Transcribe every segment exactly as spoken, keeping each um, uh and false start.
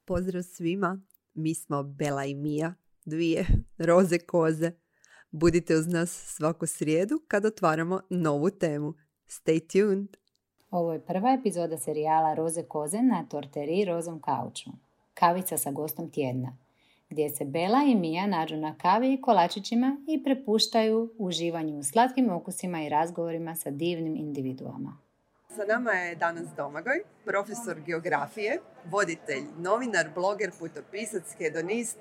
Pozdrav svima, mi smo Bela i Mija, dvije roze koze. Budite uz nas svaku srijedu kad otvaramo novu temu. Stay tuned! Ovo je prva epizoda serijala Roze koze na Torteri rozom kauču. Kavica sa gostom tjedna, gdje se Bela i Mija nađu na kavi i kolačićima i prepuštaju uživanju u slatkim okusima i razgovorima sa divnim individuama. Sa nama je danas Domagoj, profesor geografije, voditelj, novinar, bloger, putopisac, hedonist.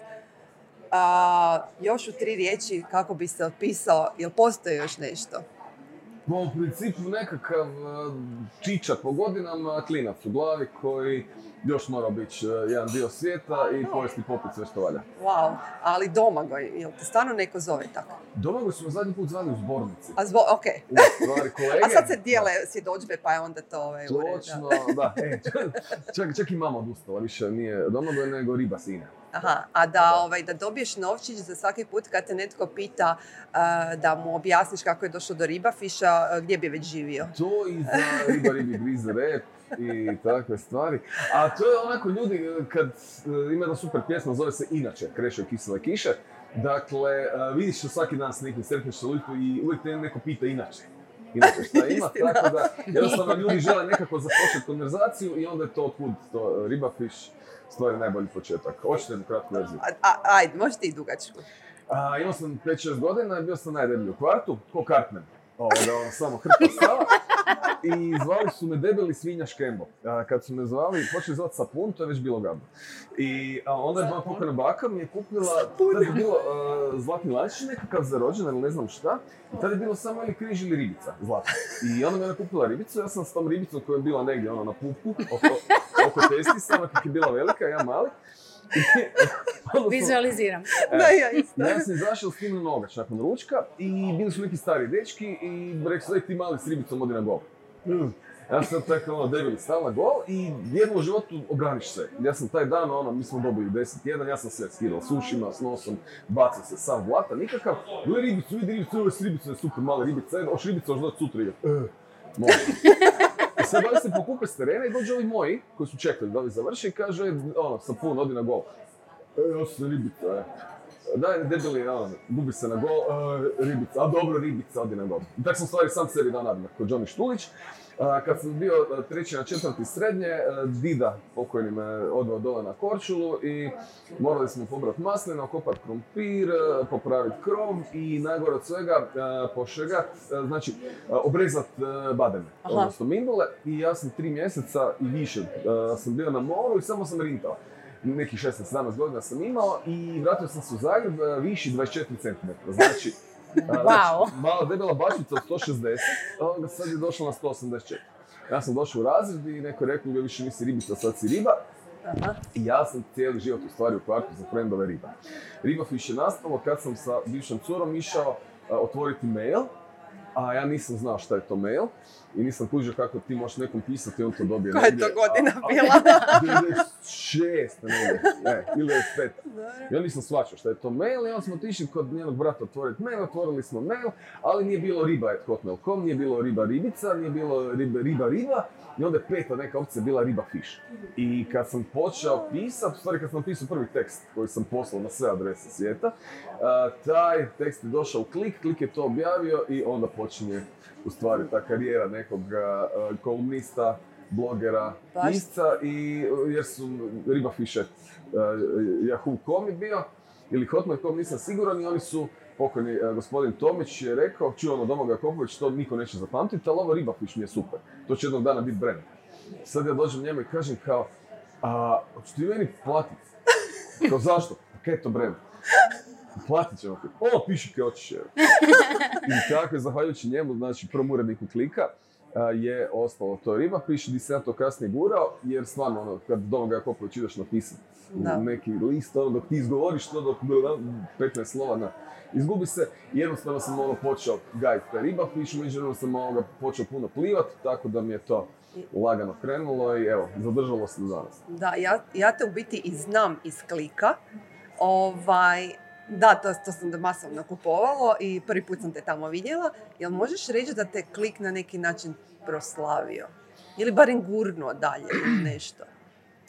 A, još u tri riječi kako bi se opisao, jel postoji još nešto? Po u principu nekakav čičak po godinama, klinac u glavi koji još mora biti jedan dio svijeta i pojesti popit sve što valja. Wow, ali Domagoj, jel te stvarno neko zove tako? Domagoj smo zadnji put zvali u zbornici. A zbo, ok. Stvari kolege. A sad se dijele svjedodžbe pa je onda to ovaj ured. Točno, da. E, čak, čak i mama odustala, više nije Domagoj nego riba sine. Aha, a da, ovaj, da dobiješ novčić za svaki put kad te netko pita uh, da mu objasniš kako je došlo do ribafiša, uh, gdje bi već živio? To i za riba ribi grize rep i takve stvari. A to je onako ljudi, kad uh, ima jedna super pjesma, zove se Inače, Krešo i kisele kiše. Dakle, uh, vidiš se svaki dan s nekim, sretneš se uliku i uvijek te neko pita inače. Inače šta ima, tako da jednostavno ljudi žele nekako započeti konverzaciju i onda je to otkud to ribafiš. Stvari najbolji početak. Hoćete mi kratku verziju? A, a, ajde, možete i dugačku. A, imao sam pet šest godina i bio sam najdeblji u kvartu, ko Cartman. Ovoga, on samo hrpa stava. I zvali su me debeli svinja Škembo. A, kad su me zvali, počeli zvati Sapun, to je već bilo gadno. I a, onda je moja pokojna baka mi je kupila, tada je bilo uh, zlatni lančić nekakav za rođendan ili ne znam šta. I tada je bilo samo ili križ ili ribica, zlatna. I onda mi je kupila ribicu, ja sam s tom ribicom koja je bila negdje ono, na pupku, oko, oko testisa, kak je bila velika, ja mali. Vizualiziram. E, da, ja isto. Ja sam izašao s tim na nogač nakon ručka i bili su neki stari dečki i rekli su, ti mali s ribicom odi na gol. Mm. Ja sam tako ono debeli stav na gol i jednom u životu obraniš se. Ja sam taj dan, ono, mi smo dobili deset jedan, ja sam sve skidao s ušima, s nosom, bacao se sam blata, nikakav. Gle ribicu, vidi ribicu, ovo s ribicom je super mala ribica, oš ribica još doći sutra igat. E, može. I sad oni se pokupe s terena i dođe ovi moji, koji su čekali da ovi završi i kaže, ono, Sapun, odi na gol. E, ja sam ribica, e. Daj, debeli, ono, gubi se na gol, e, ribica, a dobro, ribica, odi na gol. I tako sam stvari sam sebi dao nadimak, kod Johnny Štulić. A, kad sam bio treći na četvrti srednje, dida pokojni me odveo dole na Korčulu i morali smo pobrati maslina, okopati krompir, popraviti krov i najgore od svega pošegat, znači obrezat bademe, odnosno mindule. I ja sam tri mjeseca i više sam bio na moru i samo sam rintao. Nekih šesnaest sedamnaest godina sam imao i vratio sam se u Zagreb viši dvadeset četiri centimetra. Znači, wow. Znači, mala debela bačica od sto šezdeset, a onda sad je došla na sto osamdeset četiri. Ja sam došao u razred i neko je rekao da više nisi ribica, sad si riba. Aha. I ja sam cijeli život u stvari u kvartu za frendove riba. Ribafiš je nastalo kad sam sa bivšom curom išao uh, otvoriti mail, a ja nisam znao šta je to mail i nisam kužio kako ti možeš nekom pisati i on to dobije. Koja je to godina a, bila? devedeset šest, ne, ne, ili devedeset pet. Ja nisam shvaćao šta je to mail i onda smo otišli kod njenog brata otvoriti mail, otvorili smo mail, ali nije bilo riba at hotmail dot com, nije bilo riba ribica, nije bilo riba riba, riba i onda je peta neka opcija bila riba fish. I kad sam počeo pisati, u stvari kad sam pisao prvi tekst koji sam poslao na sve adrese svijeta, uh, taj tekst je došao u klik, klik je to objavio i onda počinje u stvari ta karijera nekog uh, kolumnista, blogera, pisca i jer su ribafiše uh, Yahoo dot com je bio ili hotmail dot com nisam siguran i oni su pokojni uh, gospodin Tomić je rekao, čujemo Domagoj Jakopović, to niko neće zapamtiti, ali ovo ribafiš mi je super, to će jednog dana biti brand. Sad ja dođem njemu i kažem kao, a hoćeš ti meni platiti? Kao zašto? Kaj je to brand? Platit ćemo ti. O, piši kaj hoćeš. I tako je, zahvaljujući njemu, znači prvom uredniku Klika, je ostalo to ribafiš, gdje sam ja to kasnije gurao, jer stvarno, ono, kad Domagoj Jakopović ideš napisati neki list, ono, dok ti izgovoriš to, dok petnaest slova na izgubi se, jednostavno sam ono počeo gajiti taj ribafiš, međutim sam ono počeo puno plivati, tako da mi je to lagano krenulo i evo, zadržalo se do danas. Da, ja, ja te u biti i znam iz Klika, ovaj, da, to, to sam da masovno kupovalo i prvi put sam te tamo vidjela. Jel možeš reći da te Klik na neki način proslavio? Ili barem gurnuo dalje nešto?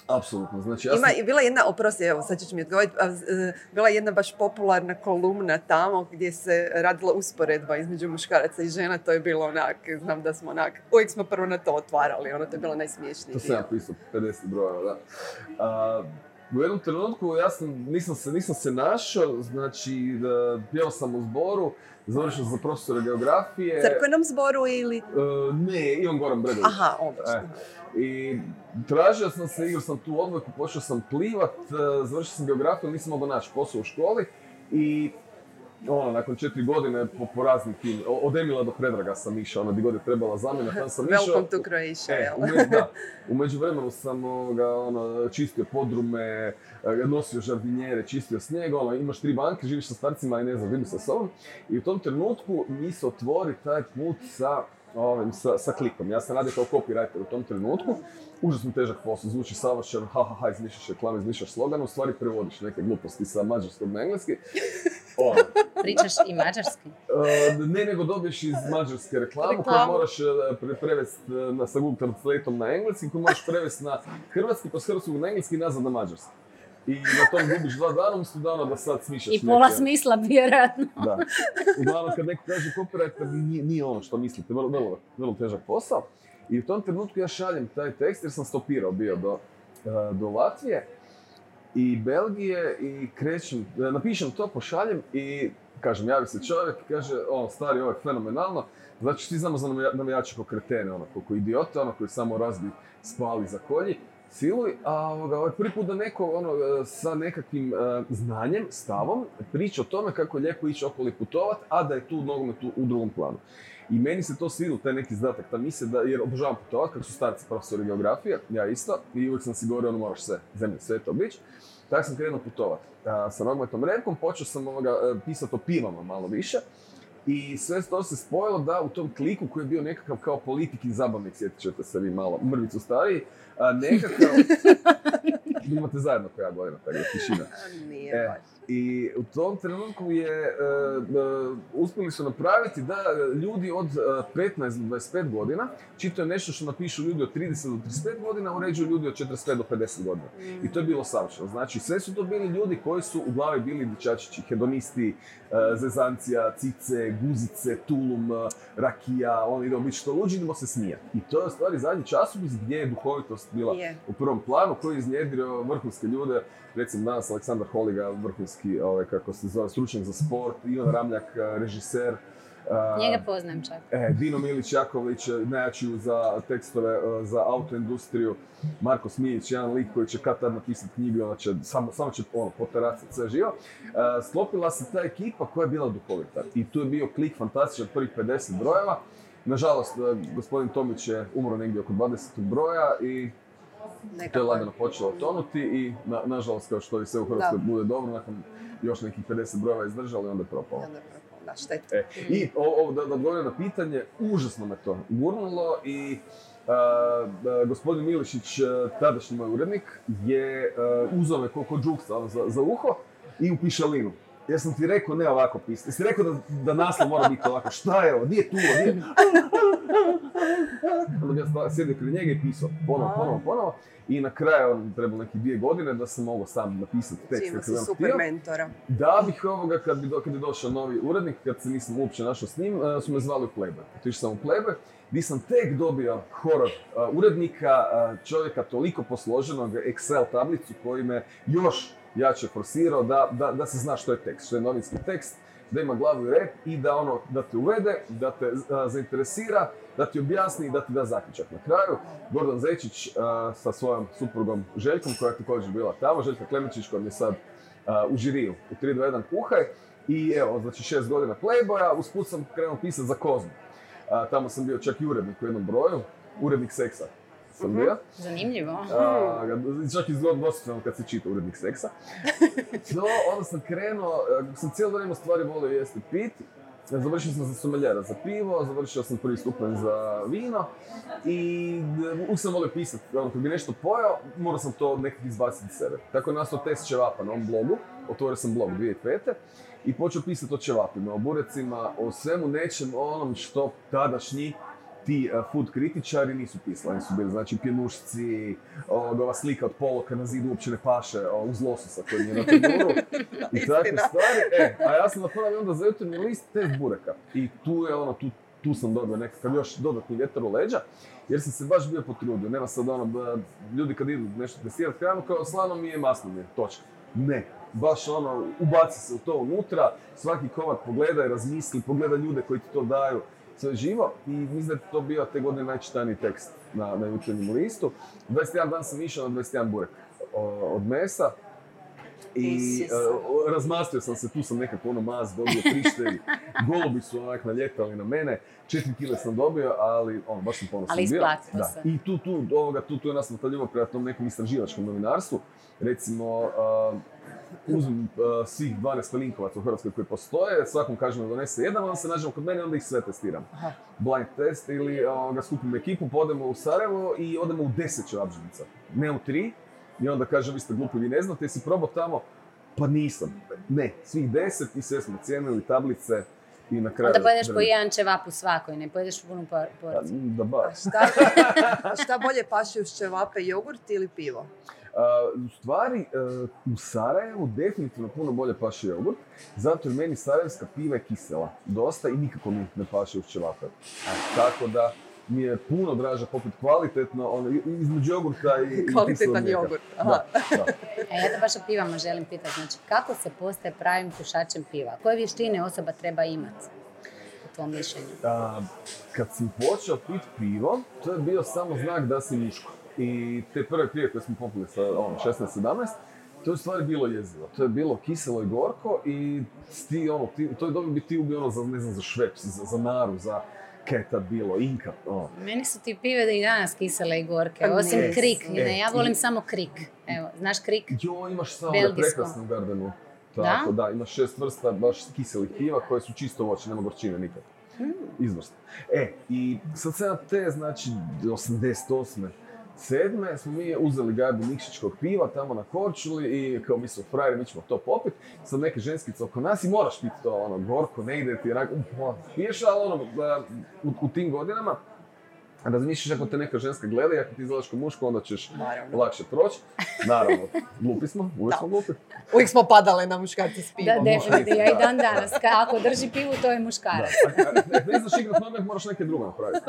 Apsolutno. Znači, ja sam... Ima, bila jedna, oprosti, evo, sad ćeš mi odgovoriti, bila jedna baš popularna kolumna tamo gdje se radila usporedba između muškaraca i žena, to je bilo onak, znam da smo onak, uvijek smo prvo na to otvarali, ono, to je bilo najsmiješnije. To sam ja pisao pedeset brojeva, da. A, u jednom trenutku ja sam, nisam, se, nisam se našao, znači, da, pjevao sam u zboru, završio sam za profesora geografije. Crkvenom zboru ili? Uh, ne, Ivan Goran Bregović. Aha, obično. E. I tražio sam se, igrao sam tu odbojku, počeo sam plivat, završio sam geografiju, nisam mogao naći posao u školi i ono, nakon četiri godine po, po raznim tim, od Emila do Predraga sam išao, ono, di god je trebala zamjena, tam sam išao. Welcome to Croatia, e, jel? Ume, da, u međuvremenu sam ga, ono, čistio podrume, nosio žardinjere, čistio snijeg, ono, imaš tri banke, živiš sa starcima i ne znam, vidim sa sobom. I u tom trenutku mi se otvori taj put sa Ovim, sa, sa klikom. Ja sam radio kao copywriter u tom trenutku. Užasno težak posao, zvuči savršen, ha ha ha, izmišljaš reklame, izmišljaš slogan, u stvari prevodiš neke gluposti sa mađarskog na engleski. Ono. Pričaš i mađarski? Uh, ne, nego dobiješ iz mađarske reklamu, Reklamu. koju moraš pre, prevesti na, sa Google Translateom na engleski, koju moraš prevesti na hrvatski, pa s hrvatskog na engleski i nazad na mađarski. I na tom gubiš dva dana, umjesto dana da sad smišljaš I pola neke... smisla, vjerojatno. Da. Uglavnom, kad neko kaže copywriter, nije, nije ono što mislite, vrlo, vrlo, vrlo težak posao. I u tom trenutku ja šaljem taj tekst jer sam stopirao bio do, do Latvije i Belgije i krećem, napišem to, pošaljem i kažem, javi se čovjek i kaže, ono, stari, ovo je fenomenalno, znači svi znamo za navijače ko kretene, ono, ko idiota, ono, koji samo razbi, spali, zakolji. Siluj, a ovaj, prvi put da neko ono, sa nekakvim uh, znanjem, stavom, priča o tome kako je lijepo ići okolo i putovat, a da je tu nogomet u drugom planu. I meni se to svidilo, taj neki zadatak, ta misle, da, jer obožavam putovat, kako su starci profesori geografije, ja isto, i uvijek sam si govorio, ono moraš sve, zemlje, sve to bić. Tako sam krenuo putovat. Uh, sa nogometnom repkom počeo sam ovoga, uh, pisati o pivama malo više. I sve to se spojilo da u tom kliku koji je bio nekakav kao politikin zabavnik, sjetit ćete se vi malo, mrvicu stariji, a nekakav... imate zajedno koja godina, tako da tišina. Nije e, baš. I u tom trenutku je, uh, uh, uspjeli su napraviti da ljudi od uh, petnaest do dvadeset pet godina čitaju nešto što napišu ljudi od trideset do trideset pet godina, uređuju ljudi od četrdeset pet do pedeset godina. Mm. I to je bilo savršeno. Znači, sve su to bili ljudi koji su u glavi bili dječačići, hedonisti, uh, zezancija, cice, guzice, tulum, uh, rakija, oni idemo biti što luđi, idemo se smijati. I to je u stvari zadnji časopis gdje je duhovitost bila yeah. u prvom planu, koji je iznjedrio vrhunske ljude. Recimo danas Aleksandar Holiga, vrhunski, ovaj, kako se zove, stručnjak za sport, Ivan Ramljak, režiser. Njega poznajem čak. E, Dino Milić Jakovlić, najjači za tekstove za autoindustriju. Marko Smiljić, jedan lik koji će kad tad napisati knjigu, ona će, samo, samo će ono, poteracati sve živo. E, sklopila se ta ekipa koja je bila duhovita. I tu je bio klik fantastičan prvih pedeset brojeva. Nažalost, gospodin Tomić je umro negdje oko dvadesetog broja i nekako to je lagano počelo tonuti i na, nažalost kao što i sve u Hrvatskoj da. Bude dobro, nakon još nekih pedeset brojeva izdržali i onda je propalo. Onda je propalo, da, šteta. E, I o, o, da, da odgovorim na pitanje, užasno me to gurnulo i a, a, gospodin Milišić, tadašnji moj urednik, je a, uzeo me ko, ko džuksa za, za uho i u pišalinu. Ja sam ti rekao ne ovako pisati. Jesi rekao da, da naslov mora biti ovako. Šta je ovo? Di je tu? Di je? Onda bi ja sjedio kraj njega i pisao ponovo, ponovo, ponovo. I na kraju on trebalo nekih dvije godine da sam mogao sam napisati tekst. Ima si super mentora. Da bih ovoga, kad, bi, kad je došao novi urednik, kad se nisam uopće našao s njim, su me zvali u Playboy. Otišao sam u Playboy, gdje sam tek dobio horor uh, urednika, uh, čovjeka toliko posloženog, Excel tablicu koji me još jače forsirao da, da, da se zna što je tekst, što je novinski tekst, da ima glavu i rep i da ono, da te uvede, da te a, zainteresira, da ti objasni i da ti da zaključak. Na kraju, Gordan Zečić a, sa svojom suprugom Željkom, koja je također bila tamo, Željka Klemenčić, koja mi je sad a, u žiriju u tri dva jedan kuhaj. I evo, znači šest godina Playboya, usput sam krenuo pisati za Kozmu. A, tamo sam bio čak i urednik u jednom broju, urednik seksa. Sam bio. Zanimljivo. A, čak i dvosmisleno kad se čita urednik seksa. No, onda sam krenuo, sam cijelo vrijeme stvari volio jesti pit. Završio sam za someljera za pivo, završio sam prvi stupanj za vino i uvijek sam volio pisati. Ono, kad bi nešto pojao, morao sam to nekako izbaciti iz sebe. Tako je nastao test ćevapa na ovom blogu. Otvorio sam blog dvije tisuće pete. I počeo pisati o ćevapima, o burecima, o svemu nečem onom što tadašnji ti uh, food kritičari nisu pisali, oni su bili, znači, pjenušci, uh, ova slika od Poloka na zidu uopće ne paše uh, uz lososa koji je na tenuru i takve stvari. E, a ja sam napravio onda za jutarnji list test bureka i tu je ono, tu, tu sam dobio nekakav još dodatni vjetar u leđa, jer sam se baš bio potrudio. Nema sad ono, ljudi kad idu nešto testirati hranu, kao slano mi je, masno mi je, točka. Ne. Baš ono, ubaci se u to unutra, svaki komad pogleda i razmisli, pogleda ljude koji ti to daju, sve živo. I mislim da je to bio te godine najčitaniji tekst na, na jutarnjem listu. dvadeset jedan dan sam išao na dvadeset jedan burek od mesa. I uh, razmastio sam se, tu sam nekako ono maz dobio, prište, golubi su onak naljetali na mene, četiri kile sam dobio, ali ono, baš sam ponosan bio. Ali isplatilo se. I tu, tu, ovoga, tu, tu je nas ta ljubav prema tom nekom istraživačkom novinarstvu. Recimo, uh, uzmem uh, svih dvanaest pelinkovaca u Hrvatskoj koji postoje, svakom kažem da donese jedan, onda se nađemo kod mene, onda ih sve testiram. Aha. Blind test ili uh, ga skupimo ekipu, podemo u Sarajevo i odemo u deset čevapdžilica, ne u tri. I onda kažem, vi ste glupi, vi ne znate, jesi probao tamo? Pa nisam. Ne, svih deset i sve smo cijenili, tablice i na kraju... Onda pojedeš po jedan ćevap u svakoj, ne pojedeš u punu porciju. Da, baš. Šta, šta bolje paše uz ćevape, jogurt ili pivo? Uh, u stvari, uh, u Sarajevu definitivno puno bolje paše jogurt, zato jer meni sarajevska piva je kisela dosta i nikako mi ne paše uz ćevape. Tako da mi je puno draže poput kvalitetno, ono, između jogurta i, i kvalitetan jogurt. Aha. Da, da. A ja te baš o pivama želim pitati, znači kako se postaje pravim pušačem piva? Koje vještine osoba treba imati, u tvom mišljenju? A, kad sam počeo pit pivo, to je bio samo znak da si muško. I te prve pive koje smo popili sa ono, šesnaest sedamnaest, to je u stvari bilo jezivo. To je bilo kiselo i gorko i ti, ono, ti, to je dobro bi ti ubio ono za, ne znam, za šveps, za, za naru, za kaj je tad bilo, Inka. Oh. Meni su ti pive da i danas kisele i gorke, osim yes. Krik. E, ne, ja volim i... samo Krik. Evo, znaš Krik? Jo, imaš samo na prekrasnom Gardenu. Tako, da? da, imaš šest vrsta baš kiselih piva koje su čisto voće, nema gorčine nikad. Mm. Izvrsno. E, i sad sam te, znači, osamdeset osme sedme smo mi uzeli gajbu Nikšićkog piva tamo na Korčuli i kao mi smo frajeri, mi ćemo to popit. Sad neke ženskice oko nas i moraš piti to, ono, gorko, ne ide ti, onak, uh, piješ, ali ono, u, u tim godinama razmišljaš ako te neka ženska gleda i ako ti izgledaš kao muško, onda ćeš Naravno. lakše proći. Naravno, glupi smo, uvijek smo glupi. Uvijek smo padale na muškarce s pivom. Da, definitivno, ja i dan danas. Ako drži pivu, to je muškarac. Da, ne znaš igrat nogomet, moraš neke druge napraviti.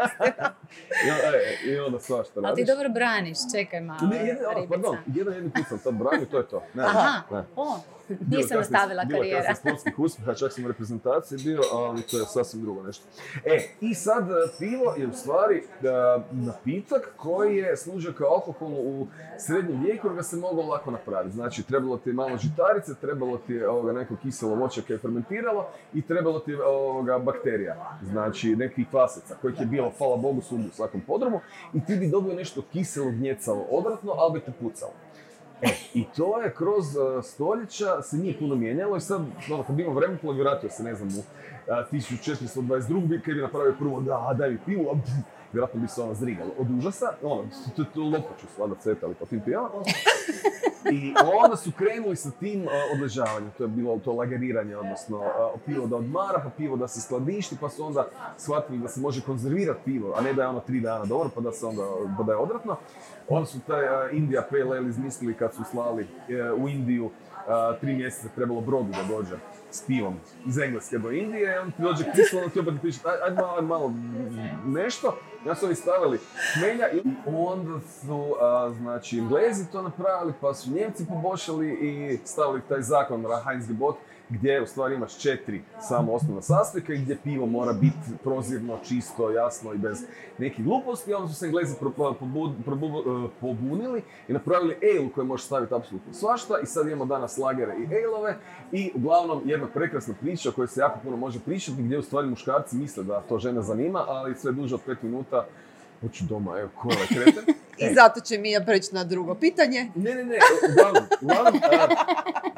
I, e, I onda svašta radiš. Ali ti dobro braniš, čekaj malo, ne, jedan, oh, pardon, jedan jedni put sam tad branio, to je to. Ne, Aha, ne. o, nisam nastavila karijera. Bilo kasnije sportskih uspjeha, čak sam u reprezentaciji bio, ali to je sasvim drugo nešto. E, i sad pivo je u stvari napitak koji je služio kao alkohol u srednjem vijeku jer ga se moglo lako napraviti. Znači, trebalo ti je malo žitarice, trebalo ti je ovoga, neko kiselo voće koje je fermentiralo i trebalo ti je ovoga, bakterija, znači nekih kvaseca kojih je bilo, hvala Bogu, svugdje u svakom podrumu i ti bi dobio nešto kiselo, gnjecalo, odvratno, ali bi te pucalo. E, i to je kroz uh, stoljeća se nije puno mijenjalo i sad, ono, kad bi imao vremeplov, vratio se, ne znam, u uh, tisuću četiristo dvadeset drugi kad bi napravio prvo da, daj mi pivu, a pff, vjerojatno bi se ona zrigala od užasa, ono, to, to lopoću su vada cvetali po tim pijama. I onda su krenuli sa tim uh, odležavanjem, to je bilo to lageriranje, odnosno uh, pivo da odmara, pa pivo da se skladišti, pa su onda shvatili da se može konzervirati pivo, a ne da je ono tri dana dobro, pa da se onda, pa da je odvratno. Onda su taj uh, India Pale Ale izmislili kad su slali uh, u Indiju, uh, tri mjeseca trebalo brodu da dođe s pivom iz Engleske do Indije, on ti dođe kislo, onda ti opet piše, aj, aj malo, aj malo nešto. Ja su ovi stavili hmelja i onda su, a, znači, Englezi to napravili, pa su Njemci poboljšali i stavili taj zakon Reinheitsgebot, gdje u stvari imaš četiri samo osnovna sastojka i gdje pivo mora biti prozirno, čisto, jasno i bez nekih gluposti. Onda su se Englezi pobunili i napravili ale koji možeš staviti apsolutno svašta i sad imamo danas lagere i ale-ove i uglavnom jedna prekrasna priča o kojoj se jako puno može pričati gdje u stvari muškarci misle da to žene zanima, ali sve duže od pet minuta hoću doma, evo, ko je kreten. I zato će Mija preći na drugo pitanje. Ne, ne, ne, uglavnom, uglavnom,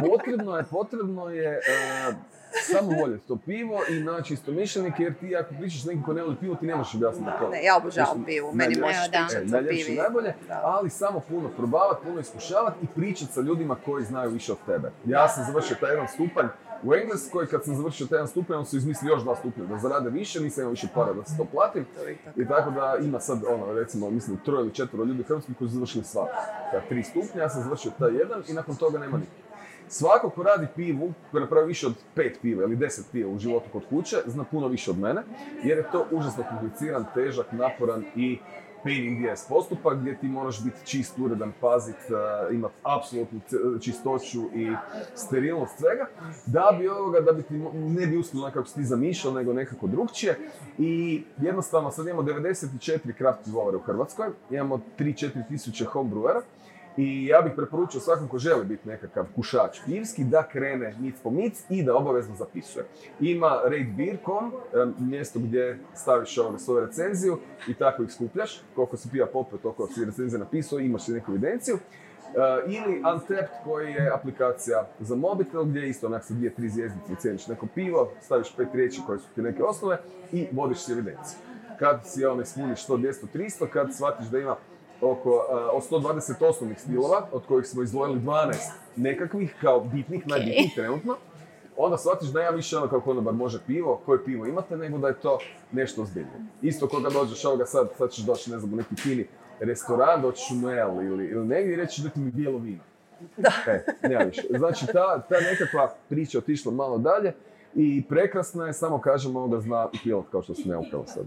potrebno je, potrebno je uh, samo voljeti to pivo i naći istomišljenike, jer ti ako pričaš nekim ko ne voli pivo, ti ne možeš objasniti to. Ne, ja obožavam pivu, meni možeš pričati o pivi. Najbolje, ali samo puno probavati, puno iskušavati i pričati sa ljudima koji znaju više od tebe. Ja sam završio taj jedan stupanj u Engleskoj, kad sam završio taj jedan stupanj, on su izmislili još dva stupnja, da zarade više, nisam imao više para da se to platim. I tako da ima sad, ono, recimo, mislim, troje ili četvero ljudi u Hrvatskoj koji su završili sva ta tri stupnja, ja sam završio taj jedan i nakon toga nema nikog. Svako ko radi pivu, ko napravi više od pet piva ili deset piva u životu kod kuće, zna puno više od mene, jer je to užasno kompliciran, težak, naporan i pain in the ass postupak gdje ti moraš biti čist, uredan, pazit, uh, imati apsolutnu čistoću i sterilnost svega, da bi ovoga, da bi ti ne bi uspjelo kako si ti zamišljao, nego nekako drugčije. I jednostavno sad imamo devedeset četiri craft pivovare u Hrvatskoj, imamo tri do četiri tisuće homebrewera. I ja bih preporučio svakom ko želi biti nekakav kušač pivski da krene mic po mic i da obavezno zapisuje. Ima rate beer dot com, mjesto gdje staviš ovoga svoju recenziju i tako ih skupljaš. Koliko si piva popio, toliko si recenzija napisao i imaš neku evidenciju. Uh, ili Untapped koji je aplikacija za mobitel gdje isto onak sa dvije, tri zvjezdice cijeniš neko pivo, staviš pet riječi koje su ti neke osnove i vodiš si evidenciju. Kad si ono ispuniš sto, dvjesto, tristo, kad shvatiš da ima oko uh, od sto dvadeset osnovnih stilova, od kojih smo izdvojili dvanaest nekakvih kao bitnih, okay. najbitnijih trenutno, onda shvatiš da ja više ono kao konobar može pivo, koje pivo imate, nego da je to nešto ozbiljno. Isto koga dođeš ovoga sad, sad ćeš doći, ne znam, u neki fini restoran, doćiš u Noel ili, ili negdje i reći da ti mi bijelo vino. Da. E, nema više. Znači, ta, ta nekakva priča otišla malo dalje i prekrasna je, samo kažem ovoga zna i pilot kao što se ne ukao sad.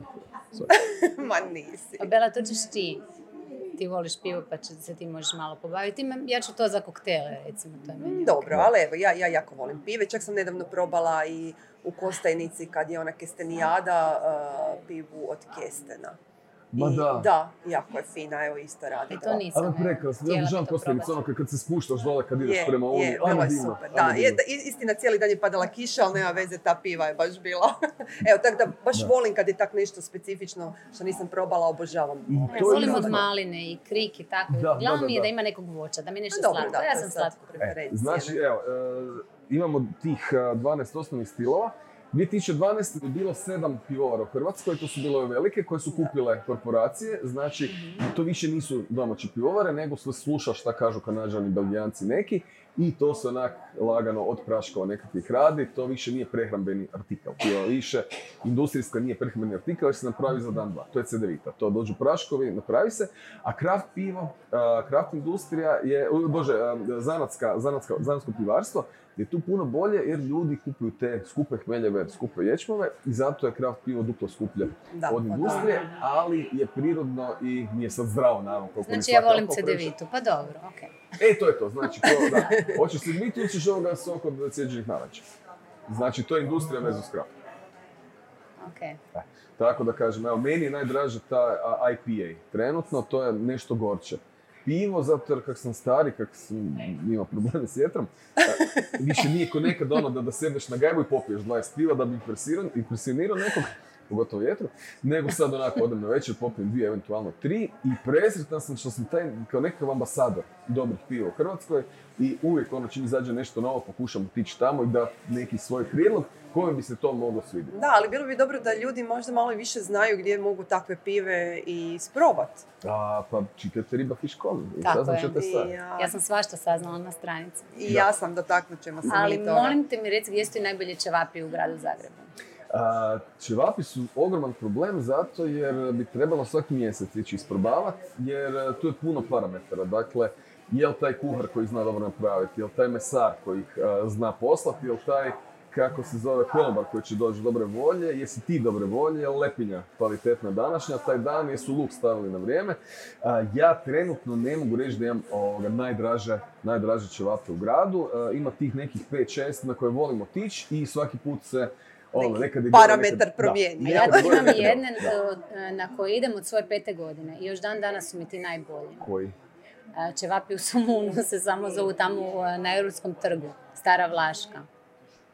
Ma nisi. A Bela, to ćeš ti. Ti voliš pivo pa će se ti možeš malo pobaviti. Ja ću to za koktele, recimo. To je meni. Dobro, ali evo, ja, ja jako volim pive. Čak sam nedavno probala i u Kostajnici kad je ona kestenijada uh, pivu od kestena. Ma I, da. Da, jako je fina, evo isto radi. I to nisam. Ali prekrasno, ja obožavam Kostajnicu, ono kad se spuštaš dole kad ideš je, prema Uni, ono je divno. super. Da, je, istina, cijeli dan je padala kiša, ali nema veze, ta piva je baš bila. Evo, tako da baš da. volim kad je tak nešto specifično što nisam probala, obožavam. Ja volim od maline i krik i tako. Glavno mi je da ima nekog voća, da mi nešto dobro, slatko. Da, ja sam slatko preferencija. E, znači, evo, uh, imamo tih uh, dvanaest osnovnih stilova. dvije tisuće dvanaeste je bilo sedam pivovara u Hrvatskoj, to su bile ove velike koje su kupile korporacije, znači mm-hmm. to više nisu domaće pivovare, nego sve slušaš šta kažu Kanađani, Belgijanci neki i to se onak lagano od praškova nekakvih radi, to više nije prehrambeni artikal. To više industrijska nije prehrambeni artikal, jer se napravi za dan dva. To je cedevita, to dođu praškovi, napravi se, a kraft pivo, uh, kraft industrija je, uh, bože, uh, zanatska, zanatska, zanatsko pivarstvo je tu puno bolje jer ljudi kupuju te skupe hmeljeve, skupe ječmove i zato je kraft pivo duplo skuplje da, od industrije, da. ali je prirodno i nije sad zdravo naravno. Znači ja volim cedevitu, pa dobro, okej. Okay. E, to je to, znači, to, da. Hoćeš cedevitu, hoćeš ovoga sok od cijeđenih naranča. Znači, to je industrija versus kraft. Okej. Okay. Tako da kažem, evo, meni je najdraže ta I P A. Trenutno to je nešto gorče. Pivo, zato jer kak sam stari, kak sam imao probleme s jetrom, više nije ko nekad ono da, da sedneš na gajbu i popiješ dvadeset piva da bi impresionirao nekog, pogotovo jetru, nego sad onako odem na večer, popijem dvije, eventualno tri i presretan sam što sam taj kao nekakav ambasador dobrih piva u Hrvatskoj i uvijek ono čim izađe nešto novo pokušam otići tamo i da neki svoj prijedlog kojem bi se to moglo svidjeti. Da, ali bilo bi dobro da ljudi možda malo više znaju gdje mogu takve pive i isprobati. A, pa čitajte riba fish dot com. Tako je. Ja... ja sam svašta saznala na stranici. I da. ja sam, dotaknut ćemo se ali mi toga. molim te mi reci gdje su ti najbolje ćevapi u gradu Zagrebu? A, ćevapi su ogroman problem zato jer bi trebalo svaki mjesec ići isprobavati jer tu je puno parametara. Dakle, je li taj kuhar koji zna dobro napraviti, je li taj mesar koji ih uh, zna poslati, je li taj kako se zove konobar koji će doći dobre volje, jesi ti dobre volje, je li lepinja kvalitetna današnja, taj dan jesu luk stavili na vrijeme. Uh, ja trenutno ne mogu reći da imam ovoga, najdraže, najdraže ćevape u gradu. Uh, ima tih nekih pet šest na koje volimo otići i svaki put se ono, nekad je parametar nekad, promijeni. Ja imam jedne na koje idem od svoje pete godine i još dan danas su mi ti najbolji. Koji? Ćevapi u Somunu se samo zovu tamo na Europskom trgu, Stara Vlaška.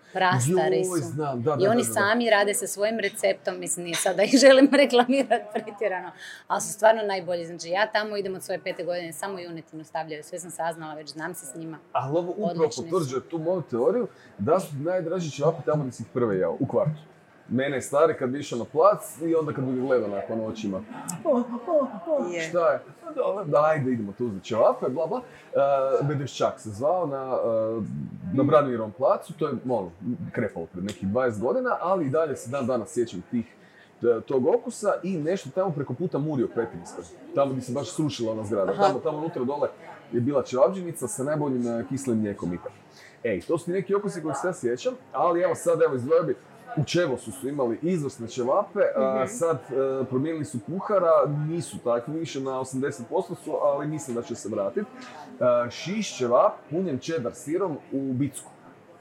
Prastari su. Joj, znam, da, da, I oni da, da, da. sami rade sa svojim receptom, mislim, nije sad da ih želim reklamirati pretjerano, ali su stvarno najbolji. Znači, ja tamo idem od svoje pete godine, samo junetinu stavljaju, sve sam saznala, već znam se s njima. Ali ovo upravo Odlični su. potvrđuje tu moju teoriju da su najdraži ćevapi tamo gdje si ih prve jeo, u kvartu. Mene je stari kad bi išao na plac i onda kad bi gledao nakon očima. Oh, oh, oh, Je. šta je? Da, ajde, idemo tu za ćevape, bla bla. Uh, Bedeščak se zvao na, uh, na Branimirovom placu, to je ono, krepalo pred nekih dvadeset godina, ali i dalje se dan danas sjećam tih tog okusa i nešto tamo preko puta Murio Petrinjska. Tamo gdje se baš srušila ona zgrada. Tamo, tamo unutra dole je bila ćevabdžinica sa najboljim uh, kislim mlijekom ikad. Ej, to su ti neki okusi kojih se ja sjećam, ali evo sad evo izdvojio bi. U Čevosu su imali izvrsne ćevape, a sad e, promijenili su kuhara, nisu takvi više, na osamdeset posto su, ali mislim da će se vratiti. E, šiš ćevap punjen čedar sirom u Bicku.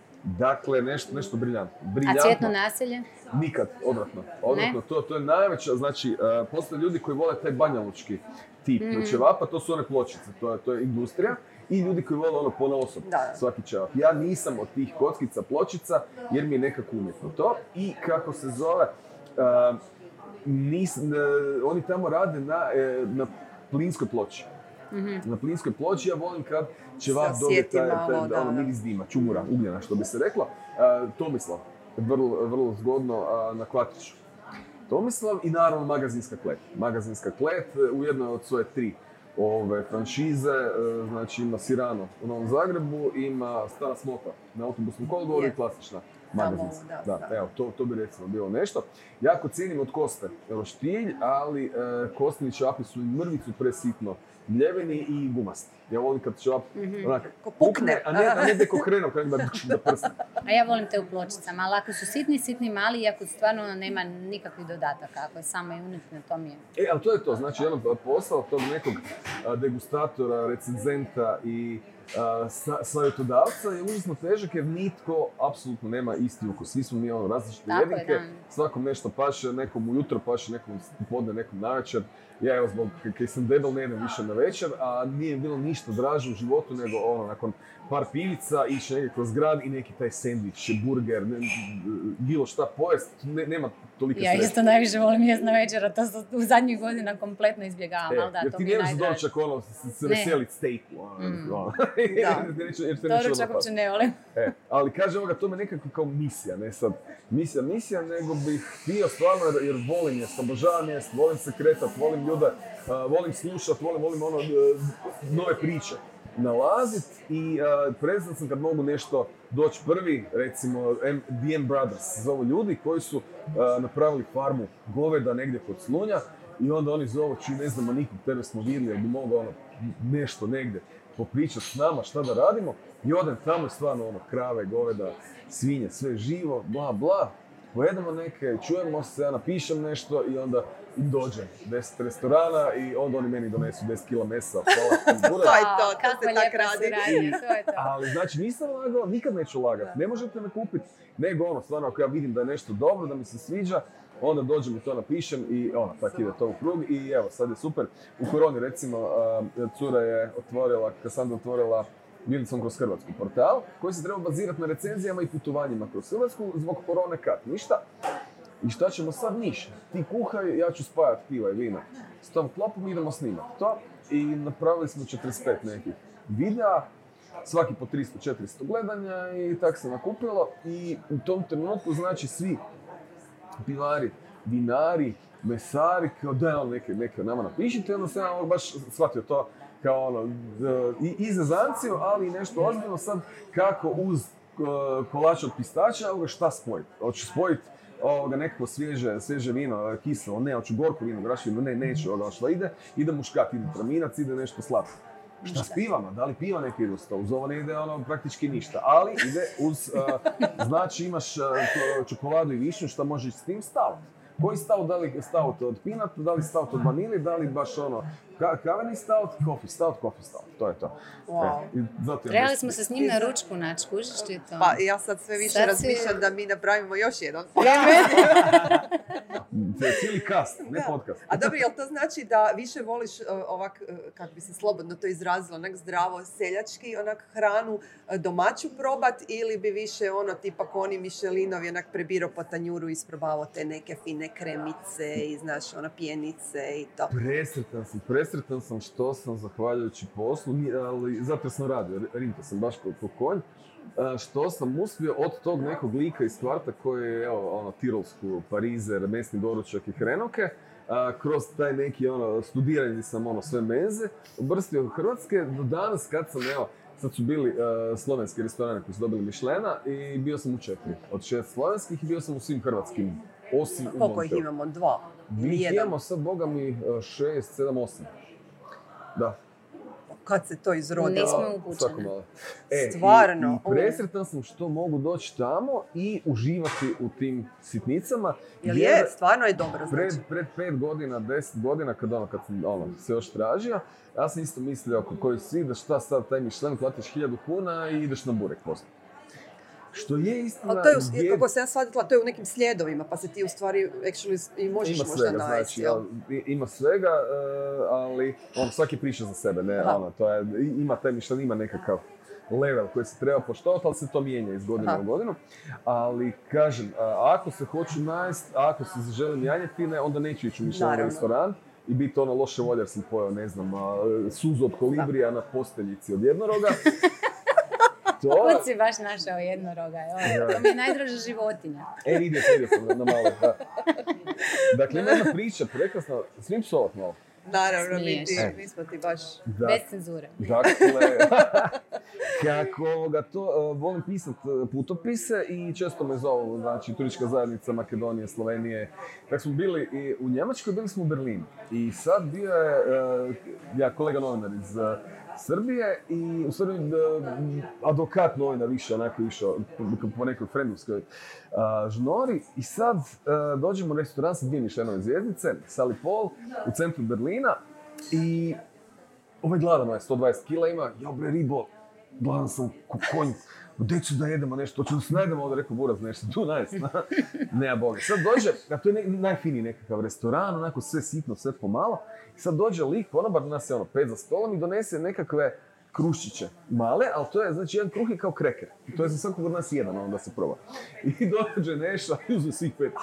Dakle, nešto, nešto briljantno. A Cvjetno naselje? Nikad, odvratno. Odvratno, to, to je najveća, znači, e, postoje ljudi koji vole taj banjalučki tip mm. ćevapa, to su one pločice, to je, to je industrija. I ljudi koji vole ono ponaosob, svaki ćevap. Ja nisam od tih kockica, pločica, jer mi je nekako umjetno to. I kako se zove, uh, nis, uh, oni tamo rade na, uh, na plinskoj ploči. Mm-hmm. Na plinskoj ploči ja volim kad ćevap dobije taj, taj, taj ono, miris dima, čumura, ugljena, što bi se reklo. Uh, Tomislav, vrlo, vrlo zgodno uh, na Kvatriću. Tomislav i naravno magazinska klet. Magazinska klet u jednoj od svoje tri ove franšize, znači ima Sirano u Novom Zagrebu, ima Stara Smoka na autobusnom kolodvoru i klasična magazinska. Da, da, da. Evo, to, to bi recimo bilo nešto. Jako cijenim od Koste roštilj, ali e, Kostini ćevapi su i mrvicu presitno mljeveni i gumasti. Ja volim kad ćevap mm-hmm. onak pukne, a ne, a ne deko hrenom, kad da, da prsne. A ja volim te u pločicama, ali ako su sitni, sitni mali, iako stvarno nema nikakvih dodataka, ako je samo i unitno, to mi je. E, ali to je to, znači jedan posao tog nekog a, degustatora, recenzenta i a, sa, savjetodavca je užasno težak jer nitko apsolutno nema isti ukus. Svi smo mi ono različite jedinke, svakom nešto paše, nekom ujutro paše, nekom podne, nekom navečer. Ja evo zbog, kaj sam debel, ne idem više na večer, a nije bilo ništa draže u životu nego ono, nakon par pivica ići negdje kroz grad i neki taj sendvič, burger, ne, bilo šta pojest, ne, nema tolike sreće. Ja isto najviše volim jest na večera, to su u zadnjih godina kompletno izbjegavam, e, ali da, to mi je najdraže. Jer ti nemaš dočak ono, se veseliti steaku, ono, mm. ono. Da, doručak uopće ne volim. E, ali kaže ovoga, to me nekako kao misija, ne sad misija, misija, nego bih htio stvarno, jer, jer volim jest, obožavam jest, volim se kretat, volim ljude, uh, volim slušat, volim, volim ono, uh, nove priče nalazit i uh, prezan sam kad mogu nešto doći prvi, recimo M, The M Brothers, zovu ljudi koji su uh, napravili farmu goveda negdje kod Slunja i onda oni zovu, čuj ne znamo nikog, tebe smo vidjeli, jer bi mogao ono, nešto negdje popričat s nama, šta da radimo i odem tamo i stvarno ono, krave, goveda, svinje, sve živo, bla bla. Pojedemo neke, čujemo se, ja napišem nešto i onda im dođe deset restorana i onda oni meni donesu deset kila mesa, hvala. To je to, to se tak radi. To je to. Ali znači nisam lagao, nikad neću lagati. Ne možete me kupiti, nego ono, stvarno ako ja vidim da je nešto dobro, da mi se sviđa, onda dođem i to napišem i ono, tako ide to u krug i evo, sad je super. U koroni recimo, uh, cura je otvorila, Kassandra otvorila Milicom kroz Hrvatsku portal, koji se treba bazirati na recenzijama i putovanjima kroz Hrvatsku zbog korone kad ništa. I šta ćemo sad? Ništa. Ti kuhaj, ja ću spajati piva i vina. S tom klopom idemo snimati to i napravili smo četrdeset pet nekih videa, svaki po tristo četiristo gledanja i tak se nakupilo i u tom trenutku znači svi pivari, vinari, mesari, kao da je on neke, neke nama napišite, onda sam ja baš shvatio to kao ono, i, i zazanciju, ali i nešto ozbiljno sad kako uz uh, kolač od pistača, ovoga šta spojiti. Hoću spojiti ovoga nekako svježe, svježe vino, kiselo, ne, hoću gorko vino, graško vino, ne, neću ovoga, šta ide, ide muškat, ide traminac, ide nešto slatko. Šta s pivama? Da li piva neki ide uz to? Uz ovo ne ide ono praktički ništa, ali ide uz, uh, znači imaš uh, čokoladu i višnju, šta možeš s tim staviti. Koji stav, da li stav od pinata, da li stav od vanili, da li baš ono Ka- kaveni stout, coffee stout, coffee stout, to je to. Wow. E, i zato Trebali je smo se s njim na ručku naći, kužiš ti to? Pa ja sad sve više Sad si- razmišljam da mi napravimo još jedan. cijeli kast, ne podcast. A dobro, jel to znači da više voliš uh, ovak, uh, kako bi se slobodno to izrazilo, onak zdravo seljački, onak hranu uh, domaću probat, ili bi više ono tipa ko oni Michelinovi onak prebiro po tanjuru i isprobavao te neke fine kremice i znaš ono pjenice i to. Presretan sam, presretan sam što sam zahvaljujući poslu, ni- ali zato sam radio, rinto sam baš ko, ko konj, a, što sam uspio od tog nekog lika iz kvarta koji je, evo, ono, tirolsku, parizer, mesni doručak i hrenovke, a, kroz taj neki, ono, studiranje sam, ono, sve menze, ubrstio u Hrvatske, do danas kad sam, evo, sad su bili uh, slovenski restorani koji su dobili Michelina i bio sam u četiri od šest slovenskih i bio sam u svim hrvatskim, osim u Koliko ih Monteu. imamo? Dva? Ili Mi ih jedan? imamo sad, boga mi, uh, šest, sedam, osam. Da. Kad se to izrodilo? Nismo upućeni. Svako malo. E, Stvarno? I, i presretan sam što mogu doći tamo i uživati u tim sitnicama. Jel jer je? Stvarno je dobro, Pred, znači. pred pet godina, deset godina, kad, ono, kad sam ono, se još tražio, ja sam isto mislio oko koji si, da šta sad taj Michelin platiš hiljadu kuna i ideš na burek poslije. Što je istina... Ali to je, u- je- kako sam ja shvatila, to je u nekim slijedovima, pa se ti u stvari actually i možeš Ima možda svega, naći. znači, jel? jel, i- ima svega, eh, ali on svaki priča za sebe, ne, Aha. ono, to je, i- ima taj Michelin, ima nekakav level koji se treba poštovati, ali se to mijenja iz godine Aha. u godinu. Ali, kažem, a, ako se hoću najest, ako se želim janjetine, onda neću ići u Michelin Naravno. restoran i biti ono loše volje jer sam pojeo, ne znam, a, suzu od kolibrija na posteljici od jednoroga. To, Kud si baš našao jednoroga, joj? To mi je najdraža životinja. e, vidio sam, vidio sam na, na malo, da. Dakle, ima jedna priča, prekrasna, smijem psovat malo. Naravno, mi, Smiješ. ti, E. mi smo ti baš... Da. Bez cenzure. Dakle, kako ovoga to, uh, volim pisat uh, putopise i često me zovu, znači, turistička zajednica Makedonije, Slovenije. Tako smo bili i u Njemačkoj, bili smo u Berlinu. I sad bio je, uh, ja kolega novinar iz uh, Srbije i u stvari uh, advokat novinar više, onako išao po, po nekoj frendovskoj uh, žnori. I sad uh, dođemo u restoran sa dvije Michelinove zvjezdice, Sally Paul, u centru Berlina i ovaj gladan je, sto dvadeset kila ima, ja bre ribo, gladan sam ko konj, gdje ću da jedemo nešto, hoću da se najdemo, ovdje rekao buraz nešto, tu najest, nema boga. Sad dođe, a to je ne, najfiniji nekakav restoran, onako sve sitno, sve pomalo, i sad dođe lik, konobar, nas je ono pet za stolom i donese nekakve kruščiće, male, ali to je, znači, jedan kruh je kao kreker. To je za svakog od nas jedan, ono da se proba. I dođe Neša i uzme svih pet.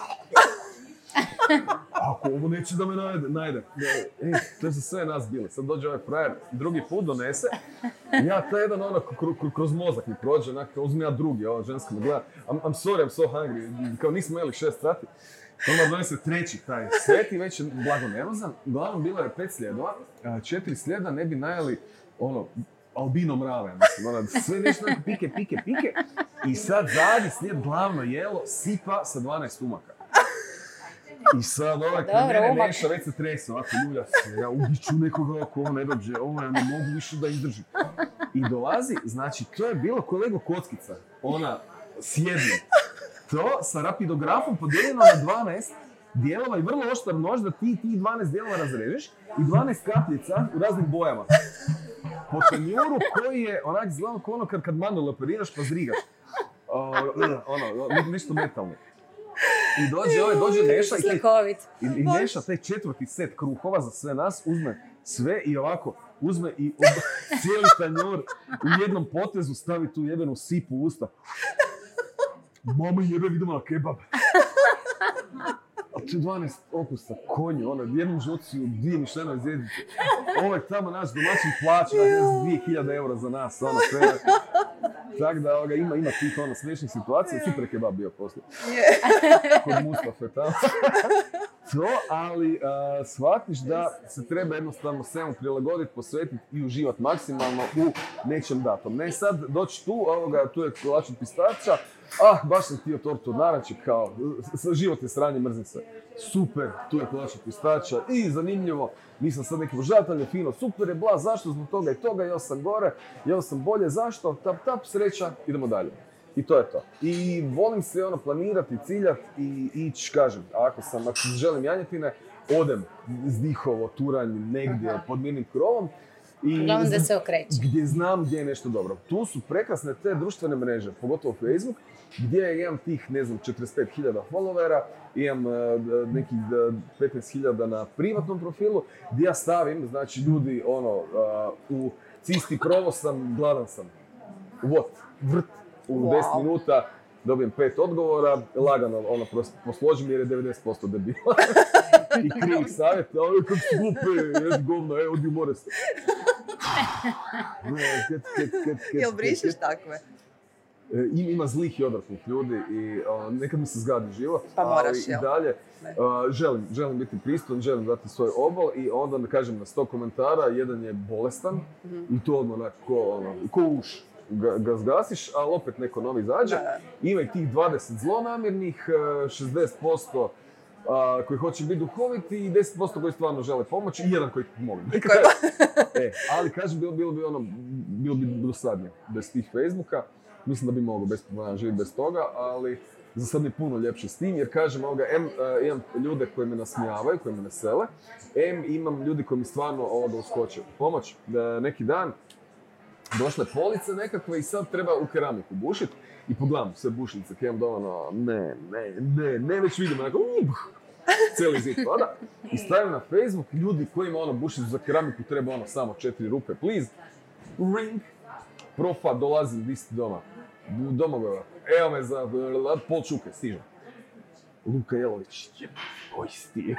Ako ovo neće da me najde, najde. E, to je za sve nas bili. Sad dođe ovaj frajer, drugi put donese. Ja taj jedan ono kr- kr- kroz mozak mi prođe, onako uzme ja drugi, ova ženska me gleda. I'm, I'm sorry, I'm so hungry. Kao nismo jeli šest sati. Onda donese treći taj set i već je blago nervozan. Uglavnom bilo je pet slijedova, a, četiri slijeda ne bi najeli ono albino mrave, mislim, ono, sve nešto onako pike, pike, pike. I sad zadnji slijed, glavno jelo, sipa sa dvanaest umaka. I sad ovaj kad Dobro, mene umak. Neša već se trese, ovako ljulja se, ja ubiću nekoga ako ovo ne dođe, ovo ja ne mogu više da izdržim. I dolazi, znači to je bilo kolego kockica, ona s jednim. To sa rapidografom podijeljeno na dvanaest dijelova i vrlo oštar nož da ti ti dvanaest dijelova razrežeš i dvanaest kapljica u raznim bojama. Po tanjuru koji je onak zgledano kao ono kad, kad mandul operiraš pa zrigaš. O, ono, ne- nešto metalno. I dođe ovaj, dođe Neša i, taj, Slikovit. i, i Neša taj četvrti set kruhova za sve nas uzme sve i ovako uzme i ob, cijeli tanjur u jednom potezu stavi tu jebenu sipu u usta. Mama jebe, idemo na kebab. A to je dvanaest okusa, konju, ono, jednom žuciju, dvije Michelinove zvjezdice. Ovaj tamo naš domaćin plaća, ne znam, dvije hiljade eura za nas, ono, sve. Tako da ovoga, ima, ima tih ono smiješnih situacija, super je kebab bio poslije. Kod Mustafe tamo. To, ali uh, shvatiš da se treba jednostavno svemu prilagoditi, posvetiti i uživati maksimalno u nečem datom. Ne sad doći tu, ovoga, tu je kolač od pistača, ah, baš sam htio tortu od naranče, kao, s- život je sranje, mrzim se. Super, tu je kolač od pistača i zanimljivo, nisam sad neki obožavatelj, je fino, super je, bla, zašto, zbog toga i toga, jeo sam gore, jeo sam bolje, zašto, tap, tap, sreća, idemo dalje. I to je to. I volim se ono planirati, ciljati i ići, kažem, ako sam, ako želim janjetine, odem zdihovo, turanj, negdje, aha, pod mirnim krovom. I uglavnom da se okreće. Gdje znam gdje je nešto dobro. Tu su prekrasne te društvene mreže, pogotovo Facebook, gdje imam tih, ne znam, četrdeset pet hiljada followera, imam uh, nekih uh, petnaest hiljada na privatnom profilu, gdje ja stavim, znači, ljudi, ono, uh, u cisti provo sam, gladan sam. What? Vrt. U wow. deset minuta dobijem pet odgovora, lagano, ono, posložim jer je devedeset posto debila. I krivih savjeta, ali kako su glupe, jesi govna, e, odi more se. Jel brišeš takve? E, ima zlih i odvratnih ljudi i o, nekad mi se zgadi život, pa moraš, ali i dalje o, želim, želim biti pristojan, želim dati svoj obol i onda, da kažem, na sto komentara, jedan je bolestan, mm-hmm, i to odmah onako, ono, ko uš. Ga, ga zgasiš, ali opet neko novi izađe. Ima i tih dvadeset zlonamjernih, šezdeset posto a, koji hoće biti duhoviti i deset posto koji stvarno žele pomoći i jedan koji pomogne. e, ali kažem, bilo, bilo bi ono, bilo bi dosadnije bez tih Facebooka. Mislim da bi mogao bez problema živjeti bez toga, ali za sad mi je puno ljepše s tim, jer kažem, ovoga, em, uh, imam ljude koji me nasmijavaju, koji me vesele, em, imam ljudi koji mi stvarno ovoga uskoče pomoć. Da, neki dan došle police nekakve i sad treba u keramiku bušiti i pogledam sve bušnice, kaj imam doma, no, ne, ne, ne, ne, već vidim, onako, cijeli zid pada. I stavim na Facebook, ljudi koji ima ono bušnicu za keramiku, treba ono samo četiri rupe, please, ring, profa, dolazim, di ste doma, Domagojeva, evo me za pol čuke, stižem. Luka Jelović, koji si ti?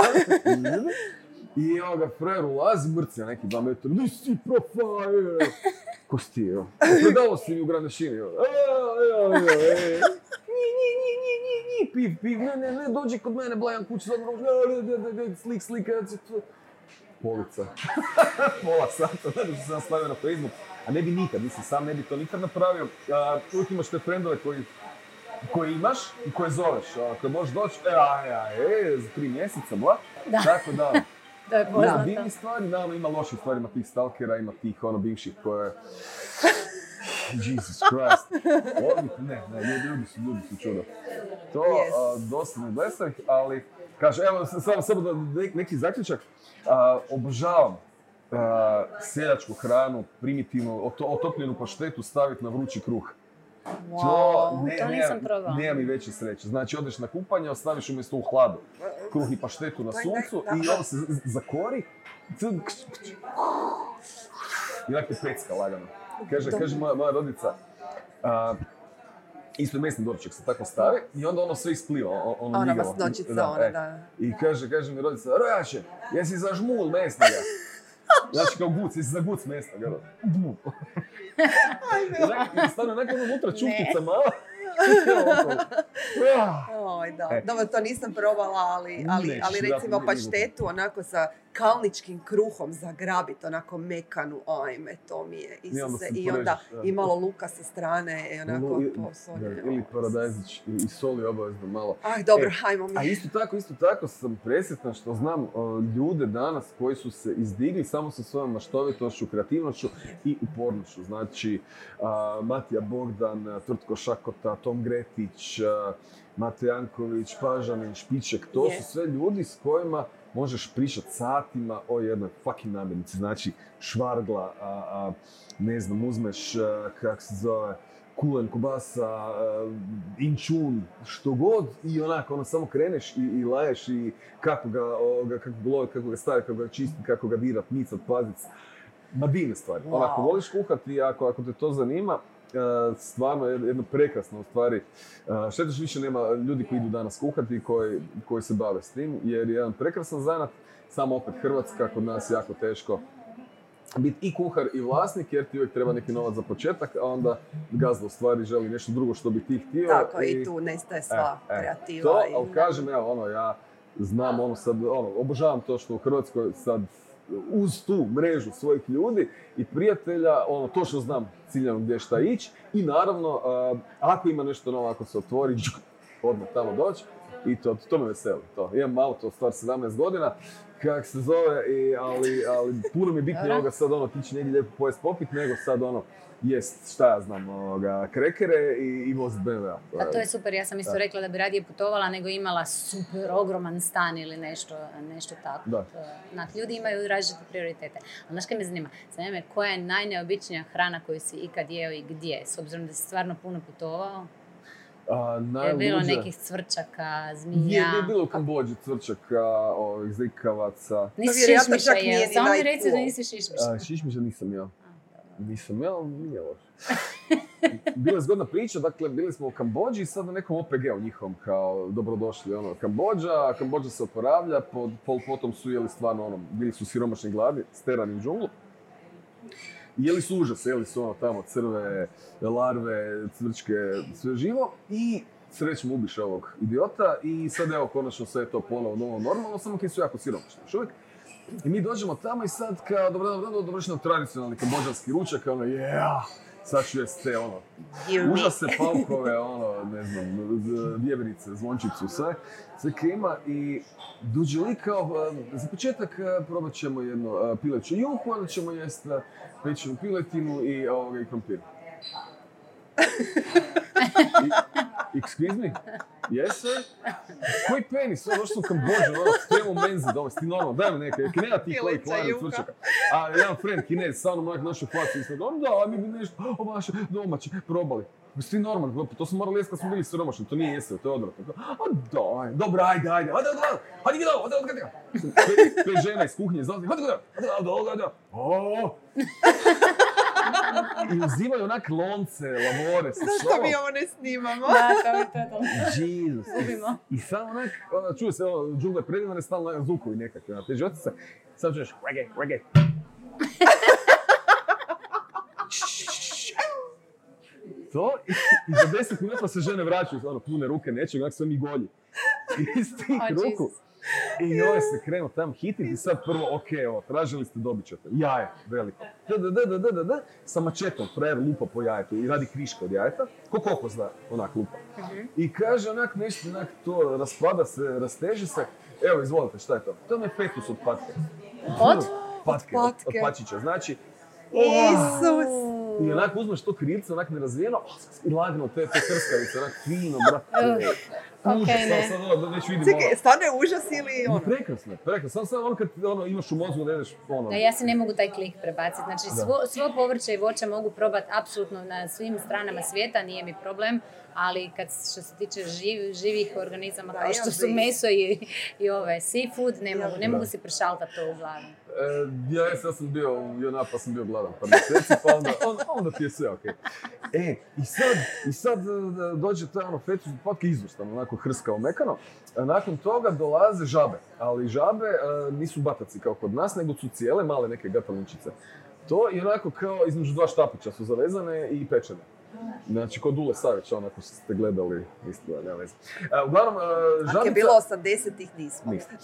I evo ga, frajer ulazi, mrcija neki dva metra, di si profa, je. Ko si ti, evo? Predalo si mi u Granešini, evo. Evo, evo, evo, nji, nji, nji, nji, nji, nji, piv, piv, ne, ne, ne, dođi kod mene, Blajan kuć, sad mrož, ne, ne, ne, ne, slik, slik, polica. Pola sata, da što sam stavio na Facebook, a ne bi nikad, mislim, sam ne bi to nikad napravio. A, uvijek imaš te frendove koji, koji imaš i koje zoveš, koji možeš doći, e, a, a, e, za tri mjeseca, bla, da. Tako da, to je poznato. Ima divnih stvari, da, ima loših stvari, ima tih stalkera, ima tih ono bivših koje... Jesus Christ. Ovdje, ne, ne, ljudi, ljudi su, ljudi su čudo. To, yes. a, dosta ne blesavih, ali, kaže, evo, samo samo da neki zaključak, a, obožavam a, seljačku hranu, primitivnu, otopljenu paštetu staviti na vrući kruh. Wow, to, ne, to nisam probala. Nema mi veće sreće. Znači, odeš na kupanje, ostaviš umjesto u hladu kruh i paštetu na suncu i on se zakori. I onak te pecka lagano. Kaže, kaže moja, moja rodica, a, isto je mesni doručak se tako stavi i onda ono sve ispliva, ono, ono ona njigavo. Ona masnoćica, ona, da. I kaže, kaže mi rodica, rojače, jesi za žmul mesnoga? Znači kao guc, jesi za guc mesnoga? I stane nekako unutra čuptica mala. Oj, da. E. Dobro, to nisam probala, ali, ali, ali recimo paštetu onako sa kalničkim kruhom zagrabit, onako mekanu, ajme, to mi je Isuse. I onda i malo luka sa strane i onako posolje. Ili paradajzić i soli obavezno malo. Aj, dobro, e, hajmo mi. A isto tako, isto tako sam presretan što znam uh, ljude danas koji su se izdigli samo sa svojom maštovitošću, kreativnošću i upornošću. Znači, uh, Matija Bogdan, Tvrtko Šakota, Tom Gretić, uh, Mate Janković, Pažanin, Špiček, to yes. su sve ljudi s kojima možeš pričati satima o jednoj fucking namirnici. Znači, švargla, a, a, ne znam, uzmeš, a, kak se zove, kulen, kubasa, a, inčun, što god i onako, ono, samo kreneš i, i laješ i kako ga, o, ga, kako ga lovi, kako ga stavi, kako ga čisti, kako ga dirat, micat, pazit. Ma divne stvari. Wow. Ako voliš kuhati, ako, ako te to zanima, Uh, stvarno jedno prekrasno u stvari. Uh, šteta što više nema ljudi koji idu danas kuhati koji, koji se bave s tim, jer je jedan prekrasan zanat, samo opet Hrvatska, kod nas jako teško biti i kuhar i vlasnik, jer ti uvijek treba neki novac za početak, a onda gazda u stvari želi nešto drugo što bi ti htio. Tako, i, i tu nestaje sva e, kreativa. To, i... ali kažem, evo, ono, ja znam, ono, sad, ono, obožavam to što u Hrvatskoj sad uz tu mrežu svojih ljudi i prijatelja, ono, točno znam ciljano gdje šta ići i naravno, uh, ako ima nešto novo, ako se otvori, odmah tamo doći i to, to me veseli. To. Imam auto, stvar sedamnaest godina, kak se zove, i, ali, ali puno mi je bitnije ovoga sad ono, tići negdje lijepo pojest popit, nego sad ono, jest, šta ja znam, ovoga, krekere i, i vozit B M W-a. A to je super, ja sam isto da. rekla da bi radije putovala nego imala super ogroman stan ili nešto, nešto tako. Da. Onak, ljudi imaju različite prioritete. Ali znaš kaj me zanima? Zanima me koja je najneobičnija hrana koju si ikad jeo i gdje? S obzirom da si stvarno puno putovao. A, je bilo nekih cvrčaka, zmija? Je, je bilo u Kambođi cvrčaka, ovih zrikavaca. Nisi šišmiša jeo, samo mi reci da nisi šišmiša. Šišmiša nisam jeo. Nisam jeo, nije loše. Bila je zgodna priča, dakle, bili smo u Kambođi i sad na nekom O P G-u njihovom, kao dobrodošli, ono, Kambođa, Kambođa se oporavlja, pod Pol Potom su jeli stvarno, ono, bili su siromašni gladni, sterani u džunglu. Jeli su užas, jeli su ono tamo crve, larve, cvrčke, sve živo i srećom ubiše ovog idiota i sad evo konačno sve je to ponovo novo normalno, samo kad su jako siromašni još uvijek. I mi dođemo tamo i sad kao dobro, dobro, dobro, dovršeno tradicionalni kambođanski ručak, ono, yeah, sad ću jest te, ono, užase, paukove, ono, ne znam, vjeverice, zvončicu, sve, sve krema i dođe li kao, za početak probat ćemo jedno pileću juhu, onda ćemo jest pečenu piletinu i, ovoga, i krompir. I, excuse me? Yes, sir? Koji penis? Ovo što su u Kambođu, ono, stojimo menze doma, si ti normalno, daj mi neke, ki nema tih ovih klavih cvrčaka. A jedan friend kinez, sa mnom onak našu facu, i smo da, a mi bi nešto, o vaše domaće, probali. Si ti normalno, to smo morali jesti kad smo bili siromašni, to nije jeseo, to je odvratno. A daj, dobro, ajde, ajde, ajde, ajde, ajde, ajde, ajde, ajde, ajde, ajde, pet žena iz kuhinje, zalazi, ajde, ajde, ajde, ajde, ajde, ajde, i uzimaju onak lonce, lavore, sa šovom. Zašto mi ovo ne snimamo? Da, kao i to je to. Jesus. Ubimo. I samo onak, čuje se, ovo, džungla je predivna, stalno zvukovi nekakve, te životice. Sad čuješ, reggae, reggae. To, i, i za deset minuta se žene vraćaju, ono, pune ruke nečeg, onak sve mi golji. Iz tih oh, ruku. I ove se krenu tam hititi i sad prvo, ok, evo, tražili ste, dobit ćete. Jaje, veliko. Da, da, da, da, da, da, sa mačetom, frajer lupa po jajetu i radi kriška od jajeta. Ko kokos da, onak lupa. Uh-huh. I kaže onak nešto, onak to raspada se, rasteže se. Evo, izvolite, šta je to? To je fetus od patke. Od? Patke, od, od pačića. Znači, Isus! I onak uzmeš to krilce, onak nerazvijeno, i lagno te, te krskavice, onak fino, brate. Okej, ne. Sad, sad, da već vidim Čekaj, ono. stvarno je užas ili ono? Prekrasno, prekrasno. Samo sad ono kad ono, imaš u mozgu da ideš ono... Da, ja se ne mogu taj klik prebaciti. Znači, svo, svo povrće i voće mogu probati apsolutno na svim stranama svijeta, nije mi problem. Ali kad što se tiče živ, živih organizama, kao što su meso i, i ove seafood, ne mogu, ne mogu si prešaltati to u glavu. E, ja, ja sam bio u Jona, pa sam bio gladan par mjeseci, pa onda, onda, onda ti je sve okej. Okay. E, i sad, i sad dođe taj ono fetus od patke izvrstan, onako hrskao mekano. Nakon toga dolaze žabe, ali žabe uh, nisu bataci kao kod nas, nego su cijele, male neke gatalinčice. To je onako kao između dva štapića su zavezane i pečene. Znači, kod Dule Savića, onako ste gledali, isto, nema veze. Uh, uglavnom, uh, žabica... Ako je bilo osamdesetih, nismo. Nismo.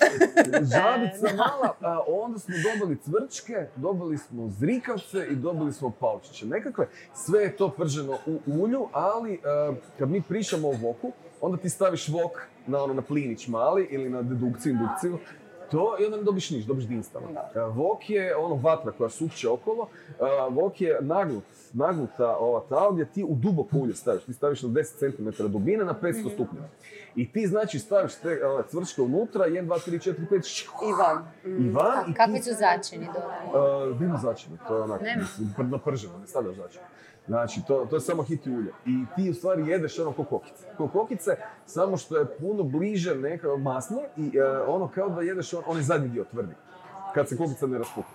Žabica mala, a onda smo dobili cvrčke, dobili smo zrikavce i dobili smo paučiće. Nekakve, sve je to prženo u ulju, ali uh, kad mi pričamo o voku, onda ti staviš vok na, ono, na plinić mali ili na dedukciju, indukciju. To i onda ne dobiš niš, dobiš dinstano. Uh, vok je ono vatra koja sukće okolo, uh, vok je nagnut, nagnuta ova ta gdje ti u duboko ulje staviš. Ti staviš na deset centimetara dubine na petsto mm-hmm. stupnjeva. I ti znači staviš te uh, cvrčke unutra, jedan, dva, tri, četiri, pet, i van. Mm. I van. A i kakvi ti... su začini dole? Uh, nema začina, to je onako naprženo, ne stavljaš začina. Znači, to, to je samo hit i ulje. I ti u stvari jedeš ono ko kokice. Ko kokice, samo što je puno bliže neka masne i uh, ono kao da jedeš on, onaj zadnji dio tvrdi. Kad se kokica ne raspuka.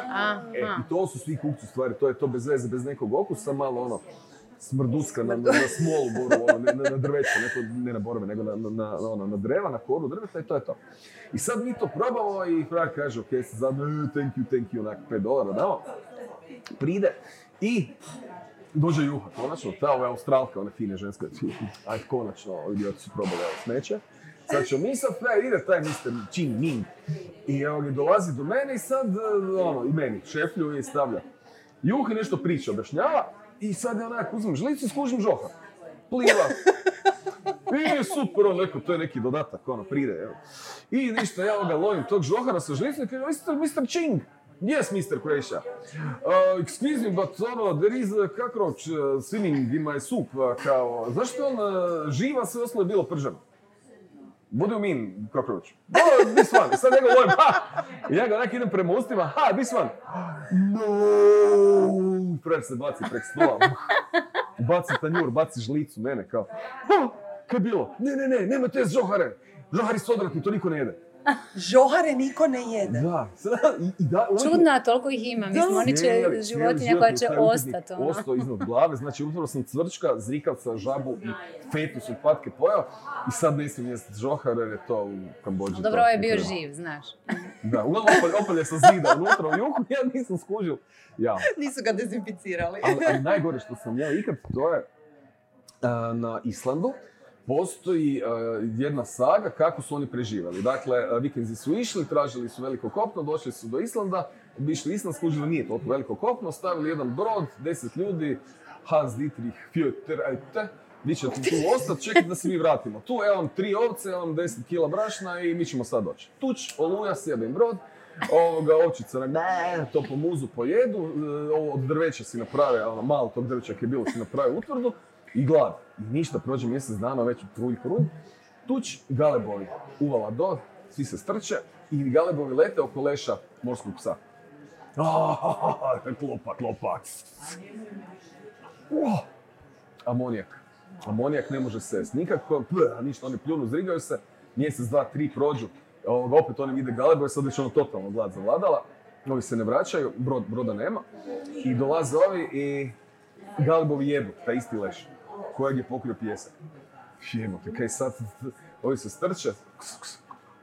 E, i to su svi kukci u stvari, to je to bez veze, bez nekog okusa, malo ono smrducka na, na, na smolu boru, ono, ne, na, na drveće, neko, ne na borove, nego na, na, ono, na dreva, na koru drveta i to je to. I sad mi to probamo i frajer kaže, ok, se zadno, thank you, thank you, onak, pet dolara damo. Pride i dođe juha, konačno, ta ova Australka, one fine ženske, ajde, konačno, idioti su probali ovo smeće. Sad ću mi sad, frajer, ide taj mister Chin Ming. I evo ga dolazi do mene i sad, ono, i meni, šeflju i stavlja. Juha nešto priča, objašnjava i sad je onak, uzmem žlicu i skužim žohar. Pliva. I je super, on neko, to je neki dodatak, ono, pride, evo. I ništa, ja ga lovim tog žohara sa žlicom i kaže, mister, mister Ching. Yes, mister Croatia. Uh, excuse me, but ono, there is a cockroach uh, swimming in my soup. Uh, kao, zašto on uh, živa, sve ostalo je bilo prženo? What do you mean, cockroach? Oh, this one. Sad njega volim, ha! I ja ga onak idem prema ustima, ha, this one. No! Frajer se baci prek stola. Baci tanjur, baci žlicu, mene kao. Oh, kaj je bilo? Ne, ne, ne, nema te žohare. Žohari su odvratni, to niko ne jede. Žohare niko ne jede. Da. I, i da Čudno, a toliko ih ima. Mislim, oni će životinja koja će ostati. Ono. Ostao iznad glave, znači upravo sam cvrčka, zrikavca, žabu i fetus od patke pojao i sad ne smijem jesti žohare jer je to u Kambodži. Dobro, ovo je bio živ, znaš. Da, uglavnom opalje, opalje sa zida unutra u juhu, ja nisam skužio. Ja. Nisu ga dezinficirali. ali, ali najgore što sam jeo ikad, to je uh, na Islandu. Postoji uh, jedna saga kako su oni preživjeli. Dakle, uh, Vikinzi su išli, tražili su veliko kopno, došli su do Islanda, išli Island, skužili nije toliko veliko kopno, stavili jedan brod, deset ljudi, Hans Dietrich Führer, vi ćete tu ostati, čekajte da se mi vratimo. Tu evo vam tri ovce, evo vam deset kila brašna i mi ćemo sad doći. Tuč, oluja, sjebim brod, ovoga ovčica, ne, to po muzu pojedu, ovo od drveća si naprave, ono, malo tog drveća je bilo, si naprave utvrdu i glad. I ništa, prođe mjesec dana, već u trulj krulj. Tuč, galebovi, uvala do, svi se strče i galebovi lete oko leša morskog psa. Ah, klopa, klopa. Oh, amonijak. Amonijak ne može sest nikako, pr, ništa, oni pljunu, zrigaju se, mjesec, dva, tri prođu, opet oni vide galebove, sad već ono totalno glad zavladala, ovi se ne vraćaju, brod, broda nema i dolaze ovi i galebovi jedu, taj isti leš, kojeg je pokrio pjesak. Jebote, kaj sad, ovi se strče, ks, ks.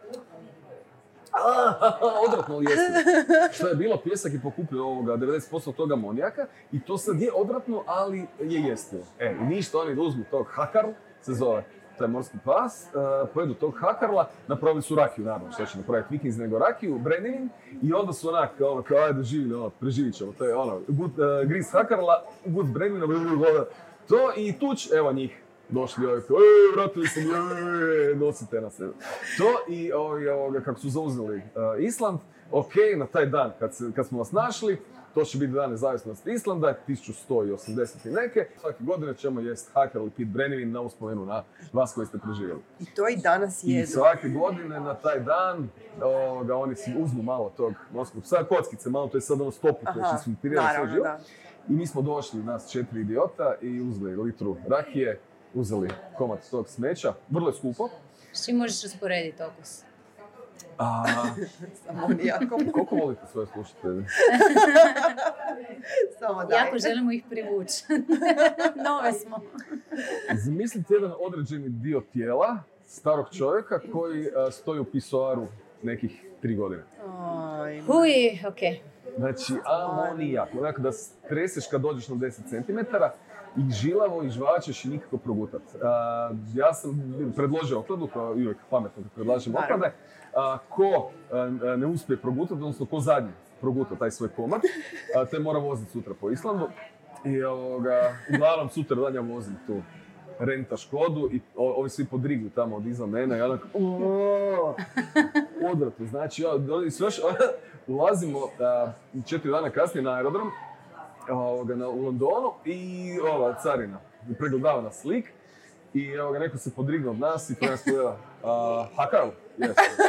Odvratno li jesti? Što je bilo, pjesak je pokupio ovoga devedeset posto toga amonijaka i to sad je odvratno, ali je jestivo. E, i ništa, oni da uzmu tog hakarl, se zove taj morski pas, uh, pojedu tog hakarla, napravili su rakiju, naravno, što će napraviti Vikinzi nego rakiju, brennivin, i onda su onak, ono, kao, ajde, živili, ono, preživit ćemo, to je ono, good, uh, gris hakarla, good brennivina, to i tuč, evo njih. Došli ovi, eee, vratili se mi, eee, nosite na sebe. To i ovi, ovoga, kako su zauzeli uh, Island, ok, na taj dan kad, se, kad smo vas našli, to će biti dan nezavisnosti Islanda, tisuću sto osamdeset i neke. Svake godine ćemo jest hakarl i pit brennivin na uspomenu na vas koji ste preživjeli. I to i danas jedu. I svake godine na taj dan, ovoga, oni si uzmu malo tog morskog psa, kockice, malo to je sad ono stopu, koje će se inspirirati sve živo. I mi smo došli, nas četiri idiota, i uzeli litru rakije, uzeli komad tog smeća, vrlo je skupo. S čim možeš usporediti okus? A, s amonijakom. Koliko volite svoje slušatelje? Samo daj. Jako želimo ih privući. Nove smo. Zamislite jedan određeni dio tijela starog čovjeka koji a, stoji u pisoaru nekih tri godine. Aj, Uj, okej. Okay. Znači, amonijak. Onako da streseš kad dođeš na deset centimetara, i žilavo i žvačeš i nikako progutat. Uh, ja sam predložio okladu, kao i uvijek pametno da predlažem oklade. Uh, ko uh, ne uspije progutat, odnosno ko zadnji proguta taj svoj komad, uh, te mora voziti sutra po Islandu. I ovoga, uglavnom sutra dan ja vozim tu renta Škodu i o, ovi svi podrigli tamo od iza mene i onak odvratno. Znači, ja, sve š, ulazimo uh, četiri dana kasnije na aerodrom, Ovoga, na, u Londonu i ova carina pregledava na slik i evo ga, neko se podrignuo od nas i to nas pogleda uh, hakarl, yes.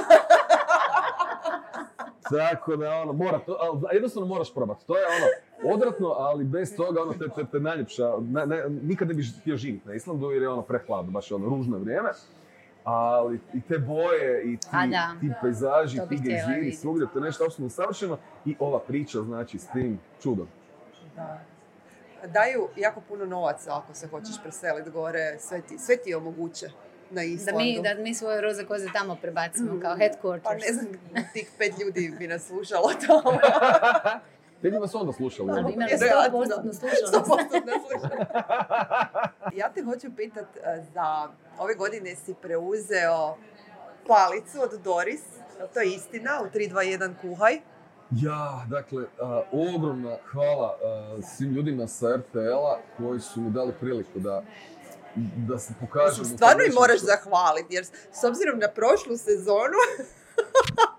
Tako da ono, mora to, ali jednostavno moraš probati, to je ono odvratno, ali bez toga ono te, te, te najljepša, ne, ne, nikad ne bi htio živjeti na Islandu jer je ono prehladno, baš je ono ružno vrijeme. Ali i te boje, i ti, ti pejzaži, ti gejziri, svugdje, to je nešto apsolutno savršeno i ova priča znači s tim čudom. Da. Daju jako puno novaca ako se hoćeš preseliti gore, sve ti, sve ti omoguće na Islandu. Da mi, da mi svoje roze koze tamo prebacimo mm. kao headquarters. Pa ne znam, tih pet ljudi bi nas slušalo tamo. Te bi vas onda slušali. Ali bi nas sto posto slušali. Ja te hoću pitat, za ove godine si preuzeo palicu od Doris, to je istina, u tri dva jedan kuhaj. Ja, dakle, uh, ogromna hvala uh, svim ljudima sa er te el-a koji su mi dali priliku da, da se pokažem. Stvarno i moraš zahvaliti, jer s obzirom na prošlu sezonu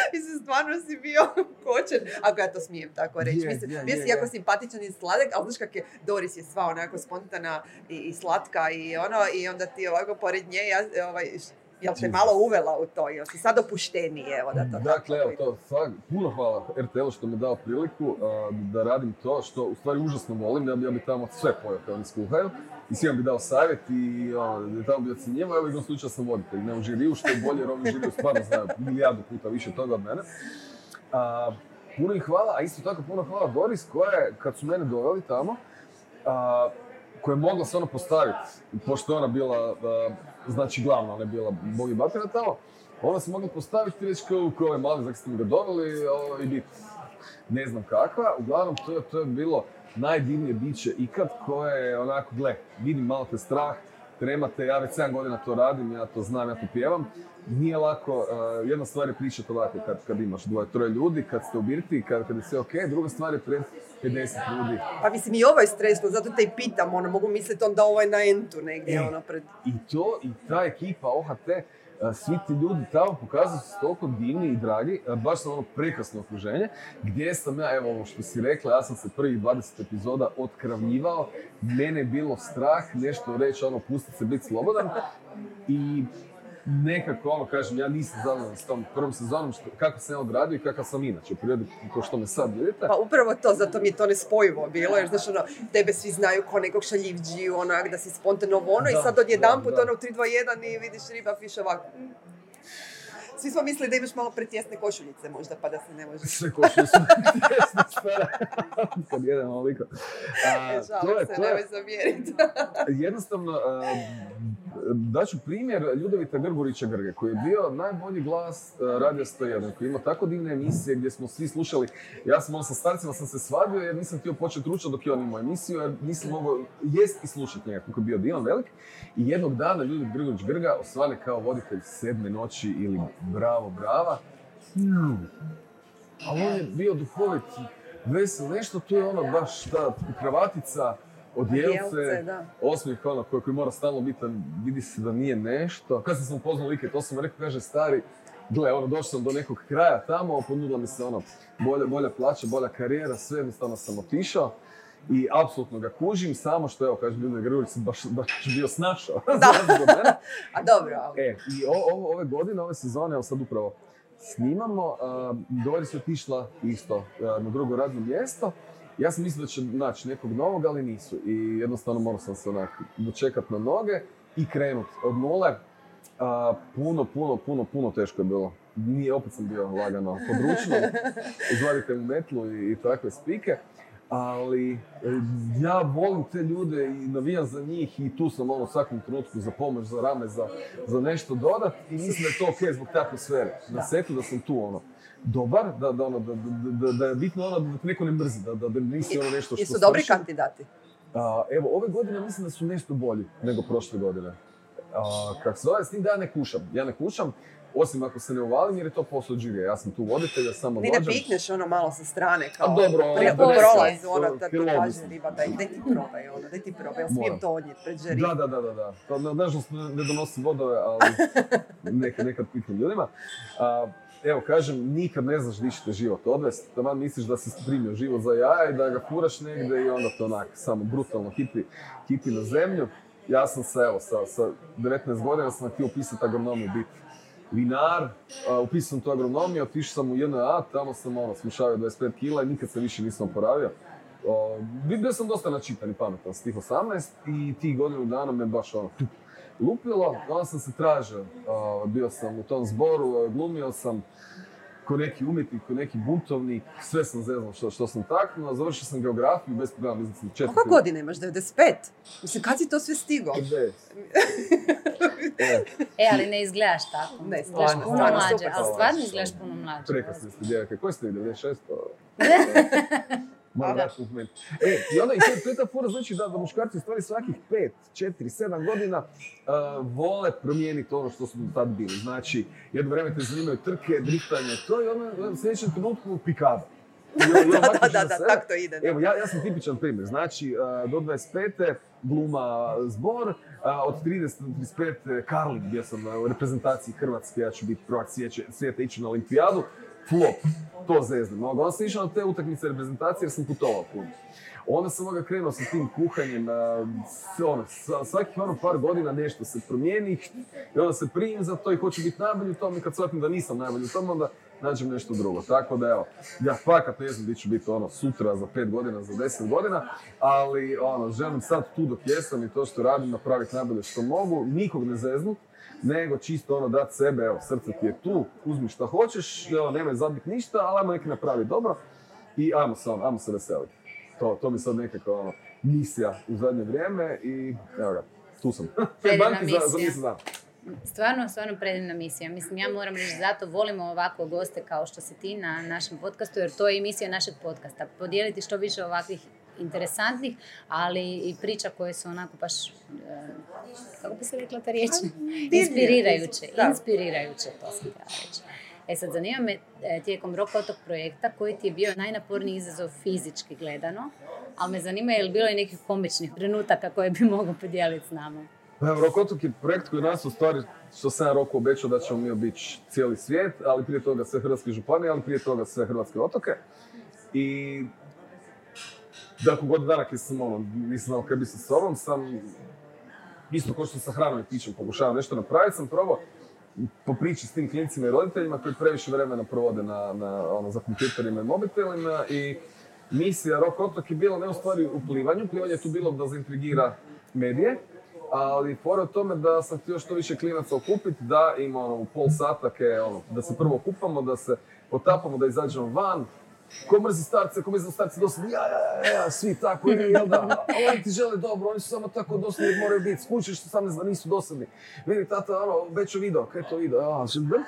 Mislim, stvarno si bio kočen, ako ja to smijem tako reći. Je, Mislim, je, bio je, si jako je. simpatičan i sladak, ali znaš kak je, Doris je sva onako spontana i, i slatka i ono, i onda ti ovako pored nje, ja, ovaj, jel te malo uvela u to, jel si sad opušteniji, evo da to Dakle, tako evo to, svak, puno hvala R T L-u što mi je dao priliku uh, da radim to što u stvari užasno volim, da bi ja bi tamo sve pojao kad oni skuhaju i svima bi dao savjet i uh, tamo bi ocjenjivao, evo igrom slučaju sam voditelj, ne u žiriju, što je bolje jer ovi žiriju stvarno znaju milijardu puta više toga od mene. Uh, puno im hvala, a isto tako puno hvala Doris koja je, kad su mene doveli tamo, uh, koja je mogla se ono postaviti, pošto je ona bila, uh, znači glavna, ona je bila Bog i batina tamo, ona se mogla postaviti i reći kao, kao je mali, znači ste mi ga doveli o, i biti ne znam kakva. Uglavnom, to je, to je bilo najdivnije biće ikad koje je onako, gle, vidim malo te strah, tremate, ja već sedam godina to radim, ja to znam, ja to pjevam. Nije lako, uh, jedna stvar je pričati ovako kad, kad imaš dvoje, troje ljudi, kad ste u birti, kad, kad je sve ok, druga stvar je pred pedeset ljudi. Pa mislim i ovo je stresno, zato te i pitam, ono, mogu misliti onda ovo je na entu negdje, E, ono, pred... I to, i ta ekipa O H T, uh, svi ti ljudi tamo pokazuju se toliko divni i dragi, uh, baš sam ono prekrasno okruženje, gdje sam ja, evo ovo što si rekla, ja sam se prvih dvadeset epizoda otkravljivao, mene je bilo strah nešto reći, ono, pustiti se biti slobodan i nekako, ono, kažem, ja nisam zadovoljan s tom prvom sezonom, što, kako sam ja odradio i kakav sam inače, u prirodi, ko što me sad vidite. Pa upravo to, zato mi je to nespojivo bilo, jer znaš, ono, tebe svi znaju ko nekog šaljivđiju, onak, da si spontano ono, Da, i sad odjedanput, da, da. ono, u tri dva jedan i vidiš riba, piš ovako. Svi smo mislili da imaš malo pretjesne košuljice možda, pa da se ne može. Sve košulje su tjesne stare, kad jedem ovoliko. A, Žalim se, nemoj zamjeriti. Jednostavno, a, daću primjer Ljudevita Grgurića Grge, koji je bio najbolji glas a, Radija sto jedan, koji ima tako divne emisije gdje smo svi slušali. Ja sam ono sa starcima sam se svadio jer nisam htio početi ručati dok je on imao emisiju, jer nisam mogao jest i slušati njega, kako je bio divan velik. I jednog dana Ljudevit Grgurić Grga osvane kao voditelj Sedme noći ili Bravo, brava. Mm. Ali on je bio duhovit, vesel, nešto tu je ono baš ta kravatica, odjelce, Odjelce, da. osmijeh ono koji, koji mora stalno biti, vidi se da nije nešto. Kad sam sam upoznao like, to sam mu rekao, kaže stari, gle, ono, došao sam do nekog kraja tamo, ponudila mi se ono, bolja, bolja plaća, bolja karijera, sve jednostavno sam otišao. I apsolutno ga kužim, samo što, evo, kažem, Ljudevit Grgurić sam baš, baš bio snašao. Da. A dobro, ali... E, i o, o, ove godine, ove sezone, evo sad upravo snimamo, uh, Doris je otišla isto uh, na drugo radno mjesto. Ja sam mislio da će naći nekog novog, ali nisu. I jednostavno morao sam se onak dočekat na noge i krenut od nule. Uh, puno, puno, puno, puno teško je bilo. Nije, opet sam bio lagano pod ručnom, izvadite mu metlu i, i takve spike. Ali ja volim te ljude i navijam za njih i tu sam ono u svakom trenutku za pomoć, za rame, za, za nešto dodat i mislim da je to ok zbog te atmosfere. Na setu da sam tu ono dobar, da, da, ono, da, da, da je bitno ono da te neko ne mrzi, da, da, da nisi ono nešto što Jesu dobri svršim. kandidati? A, evo, ove godine mislim da su nešto bolji nego prošle godine. A, kako se zove, s tim da ja ne kušam. Ja ne kušam, osim ako se ne uvalim jer je to posao džige. Ja sam tu voditelj, ja samo Ni vođam. ne pikneš ono malo sa strane kao... A dobro, Pri- da u ne prolazu, znam, ono, da ti krilo kaže mislim. riba, daj, daj ti probaj, ono, daj ti probaj, jel smijem Moram. to odnijeti pred žiri? Da, da, da, da, da. To, na- nažalost ne, ne donosim vodove, ali nekad, nekad piknem ljudima. A, evo, kažem, nikad ne znaš di će te život odvesti. Taman misliš da si primio život za jaja i da ga furaš negdje i onda to onak samo brutalno hipi, hipi na zemlju. Ja sam se, evo, sa, sa devetnaest godina sam htio upisati agronomiju, biti vinar, uh, upisao sam tu agronomiju, otišao sam u J N A, tamo sam ono, smušavio dvadeset pet kila i nikad se više nisam oporavio. Uh, bio sam dosta načitan i pametan s tih osamnaest i tih godinu dana me baš ono, tup, lupilo. Onda sam se tražio, uh, bio sam u tom zboru, glumio sam ko neki umjetnik, ko neki buntovnik, sve sam zeznao što, što sam taknuo, završio sam geografiju bez problema, mislim sam četvrti. Koliko godina imaš? devedeset pet? Mislim, kad si to sve stigao? devedeset. E, E, ali ne izgledaš tako. Ne, Izgledaš stvarno, puno stvarno, mlađe, super ali si. stvarno izgledaš puno mlađe. Prekrasni ste djevojke. Koji ste vi, devedeset šest? Da. Moram dati moment. E, i onda, i to, to je ta fora, znači da, da muškarci u stvari svakih pet, četiri, sedam godina uh, vole promijeniti ono što su do tad bili. Znači, jedno vrijeme te zanimaju trke, driftanje, to je ono u sljedećem trenutku pikada. Da, da, da, da, tak to ide. Evo, ja, ja sam tipičan primjer. Znači, uh, do dvadeset pete gluma zbor, uh, od trideset do trideset pet karling, bio sam uh, u reprezentaciji Hrvatske, ja ću biti prvak svijeće- svijeta, ići na olimpijadu. flop, to zeznem. Onda sam išao na te utakmice reprezentacije jer sam putovao puno. Onda sam ovoga krenuo sa tim kuhanjem, ono, svakih ono par godina nešto se promijeni i onda se primim za to i hoću biti najbolji u tom i kad shvatim da nisam najbolji u tom, onda nađem nešto drugo. Tako da evo, ja fakat ne znam gdje ću biti ono, sutra, za pet godina, za deset godina, ali ono, želim sad tu dok jesam i to što radim napraviti najbolje što mogu, nikog ne zeznut, nego čisto ono dati sebe, evo, srce ti je tu, uzmi šta hoćeš, evo, nemoj zabit ništa, ali ajmo neki napraviti dobro i ajmo se, ono, ajmo se veseliti. To, to mi sad nekako ono, misija u zadnje vrijeme i evo ga, tu sam. Predivna misija. Za, za misiju dan. Stvarno, stvarno predivna misija. Mislim, ja moram reći, zato volimo ovako goste kao što si ti na našem podcastu, jer to je i misija našeg podcasta. Podijeliti što više ovakvih interesantnih, ali i priča koje su onako baš, e, kako bi se rekla ta riječ? Inspirirajuće. Inspirirajuće, to sam htjela reći. E sad, zanima me tijekom Rock Otok projekta koji ti je bio najnaporniji izazov fizički gledano, ali me zanima je li bilo i nekih komičnih trenutaka koje bi mogao podijeliti s nama. Rock Otok je projekt koji nas u stvari, što sam ja Roku obećao da ćemo mi obići cijeli svijet, ali prije toga sve hrvatske županije, ali prije toga sve hrvatske otoke. I dakle, godinu dana kad sam ono, nisam znao kaj bi sa sobom, sam isto kao što sa hranom i pićem pokušavam nešto napraviti, sam probao po priči s tim klincima i roditeljima koji previše vremena provode na, na, ono, za kompjuterima i mobitelima i misija Rock Otok je bila ne u stvari u plivanju, plivanje je tu bilo da zaintrigira medije, ali fora o tome da sam htio što više klinaca okupiti, da im ono, u pol sata ke, ono, da se prvo okupamo, da se potapamo, da izađemo van. Ko mrzi starce, ko misli da starci dosadni, ja, ja, ja, svi tako, jel da, oni ti žele dobro, oni su samo tako dosadni jer moraju biti, skučiš što sam da nisu dosadni. Meni tata, ono, obećao video, kaj je to video, ja,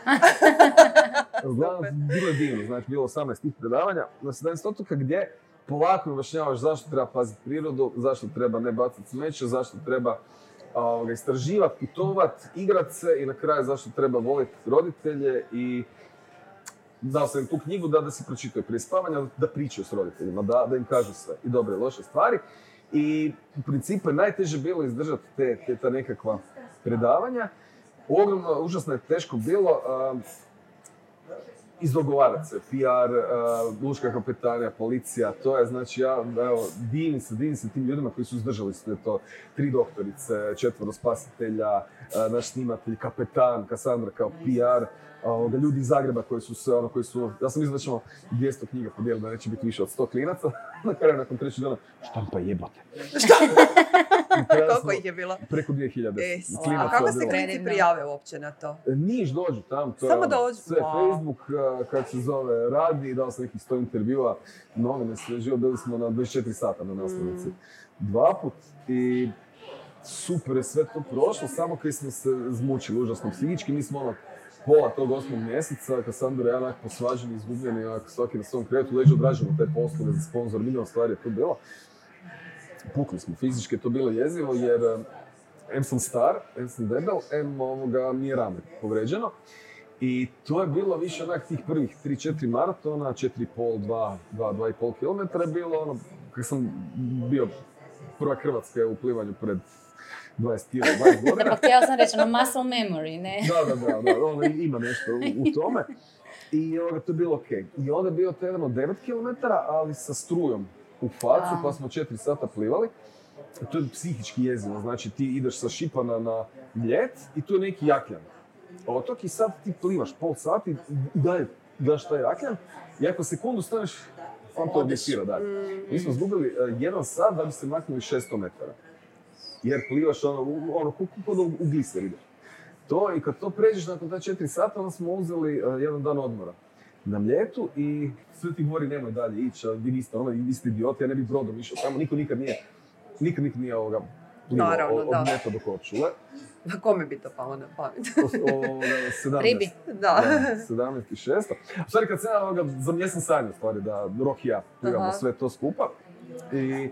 bilo je divno, znači bilo osamnaest tih predavanja na sedamnaest otoka gdje polako objašnjavaš zašto treba paziti prirodu, zašto treba ne bacati smeće, zašto treba uh, istraživati, putovati, igrati se i na kraju zašto treba voliti roditelje i dao sam im tu knjigu da, da si pročitaju prije spavanja, da pričaju s roditeljima, da, da im kažu sve i dobre i loše stvari. I u principu je najteže bilo izdržati te, te ta nekakva predavanja. Ogromno, užasno je teško bilo uh, izdogovarati se, P R, uh, lučka kapetanija, policija, to je, znači ja, evo, divim se, divim se tim ljudima koji su izdržali sve to, tri doktorice, četvoro spasitelja, uh, naš snimatelj, kapetan, Kassandra kao P R, uh, ljudi iz Zagreba koji su se, ono, koji su, ja sam mislio da ćemo dvjesto knjiga podijeliti, da neće biti više od sto klinaca, na kraju nakon trećeg dana, štampa jebote. Koliko ih je bilo? Preko dvije hiljade e, klinaca. A kako se klinci prijave uopće na to? Niš dođu tam, to Samo je dođu. sve wow. Facebook, uh, kako se zove, radi, dao sam nekih sto intervjua, novine sve živo, bili smo na dvadeset četiri sata na naslovnici. Mm. Dva put i super je sve to prošlo, samo kad smo se zmučili užasno psihički, mi smo ono pola tog osmog mjeseca, Kassandra i ja onak posvađeni, izgubljeni, onak svaki na svom krevetu, leđe odražemo te poslove za sponzor, milijon stvari je to bilo. Pukli smo, fizički je to bilo jezivo jer em sam star, em sam debel, em ovoga mi je rame povređeno. I to je bilo više onak tih prvih tri četiri maratona, četiri i pol, dva, dva i pol kilometra je bilo ono, kako sam bio prva Hrvatska u plivanju pred dvadeset godina. Da, pa htjela sam reći, ono muscle memory, ne? Da, da, da, da, ono ima nešto u, u tome. I ovoga, to je bilo okej. Okay. I onda je bio to jedan od devet kilometara, ali sa strujom u facu, pa smo četiri sata plivali. To je psihički jezivo, znači ti ideš sa Šipana na Mljet i tu je neki Jakljan. Otok i sad ti plivaš pol sati i dalje gledaš taj Jakljan i ako sekundu staneš, on to odnesira dalje. Mi smo zgubili uh, jedan sat da bi se maknuli šesto metara. Jer plivaš ono, ono kod u gliser ideš. To i kad to pređeš nakon ta četiri sata, onda smo uzeli uh, jedan dan odmora na Mljetu i sve ti govori nemoj dalje ići, vi niste, ono, vi ste idioti, ja ne bi brodom išao tamo, niko nikad nije, nikad nikad nije ovoga plivao od, od Mljeta do Korčule. Na kome bi to palo na pamet? Ribi. Da. sedamnaest i šest. U stvari kad sam ja ovoga, za mjesec sanju u stvari da Rok i ja plivamo sve to skupa. I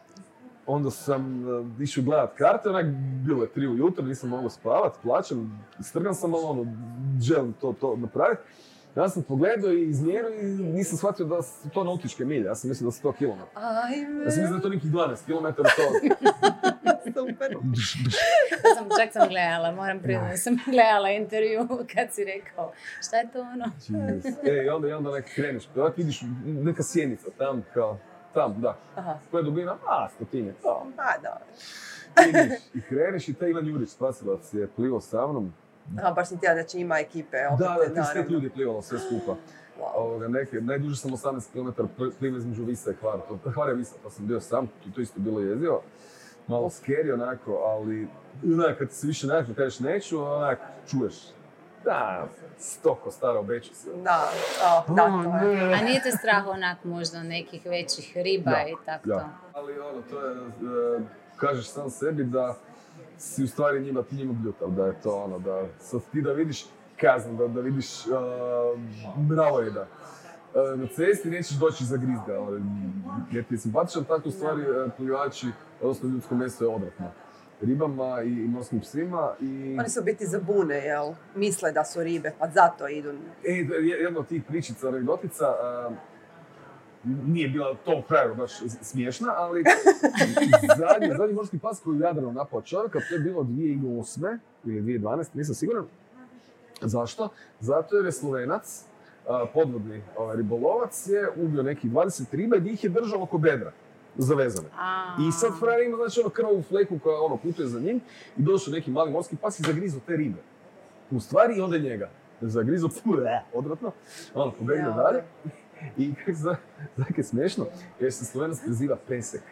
onda sam uh, išao gledat karte, onak bilo je tri ujutro, nisam mogao spavat, plaćam, strgan sam, ono, želim to, to napraviti. Ja sam pogledao i izmjerio i nisam shvatio da su to nautičke milje, ja sam mislio da su sto kilometara. Ajme. Ja sam mislio da je to nekih dvanaest kilometara to. Super. sam, čak sam gledala, moram priznati, sam gledala intervju kad si rekao, šta je to ono? E, i onda, i onda nek kreneš, ovak vidiš neka sjenica tam, kao, tam, da. Aha. Koja je dubina? A, stotinje, to. A, da. Vidiš i kreneš i taj Ivan Jurić, spasilac, je plivao sa mnom. Aha, baš sam htjela da će ima ekipe. Da, opet, da, trideset pet naravno. ljudi je plivalo sve skupa. Wow. Ovoga, neke, najduže sam osamnaest kilometara plivao između Visa i Hvara. To, Hvara je Visa, pa sam bio sam, to, to isto bilo jezivo. Malo scary onako, ali onak, kad se više nekako kažeš neću, onak, čuješ. Da, stoko stara, obeću se. Da, oh, da, to je. A nije te strah onak možda nekih većih riba Da, i tako da. to? Ali ono, to je, e, kažeš sam sebi da si u stvari njima, ti njima bljutav, da je to ono, da sad ti da vidiš kaznu, da, da vidiš uh, mravojeda. Uh, na cesti nećeš doći za grizga, ali jer ti je simpatičan, tako u stvari uh, plivači, odnosno ljudsko meso je odvratno. Ribama i, i morskim psima i... Oni se u biti zabune, jel? Misle da su ribe, pa zato idu. E, jedna od tih pričica, anegdotica, uh, nije bila to frajeru baš smiješna, ali zadnji, zadnji morski pas koji je Jadranu napao čovjeka, to je bilo dvije tisuće osme ili dvije tisuće dvanaeste, nisam siguran. Zašto? Zato jer je Slovenac, uh, podvodni ovaj, ribolovac, je ubio nekih dvadeset riba i ih je držao oko bedra, zavezane. A... I sad frajer ima znači ono krvavu fleku koja ono putuje za njim i došao neki mali morski pas i zagrizo te ribe. U stvari i onda njega. Zagrizo, puh, odvratno, ono pobegne Ja, dalje. I kako se tako je smiješno, jer se Slovenac preziva Pesek.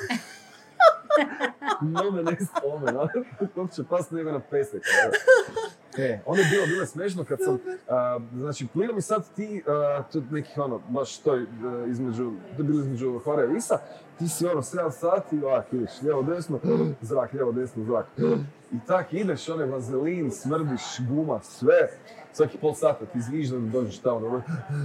Nome ne stome, no? Kako će pas nego na Pesek. E, ono je bilo, bilo je smiješno kad sam, a, znači, plivao mi sad ti, a, to je nekih ono, baš to je između, to je bilo između Hvara i Visa, ti si ono sedam sati, ovak, ideš, lijevo desno, zrak, lijevo desno, zrak. I tak ideš, onaj vazelin, smrdiš, guma, sve. Svaki pol sata ti zvižda da dođeš tamo, dobro.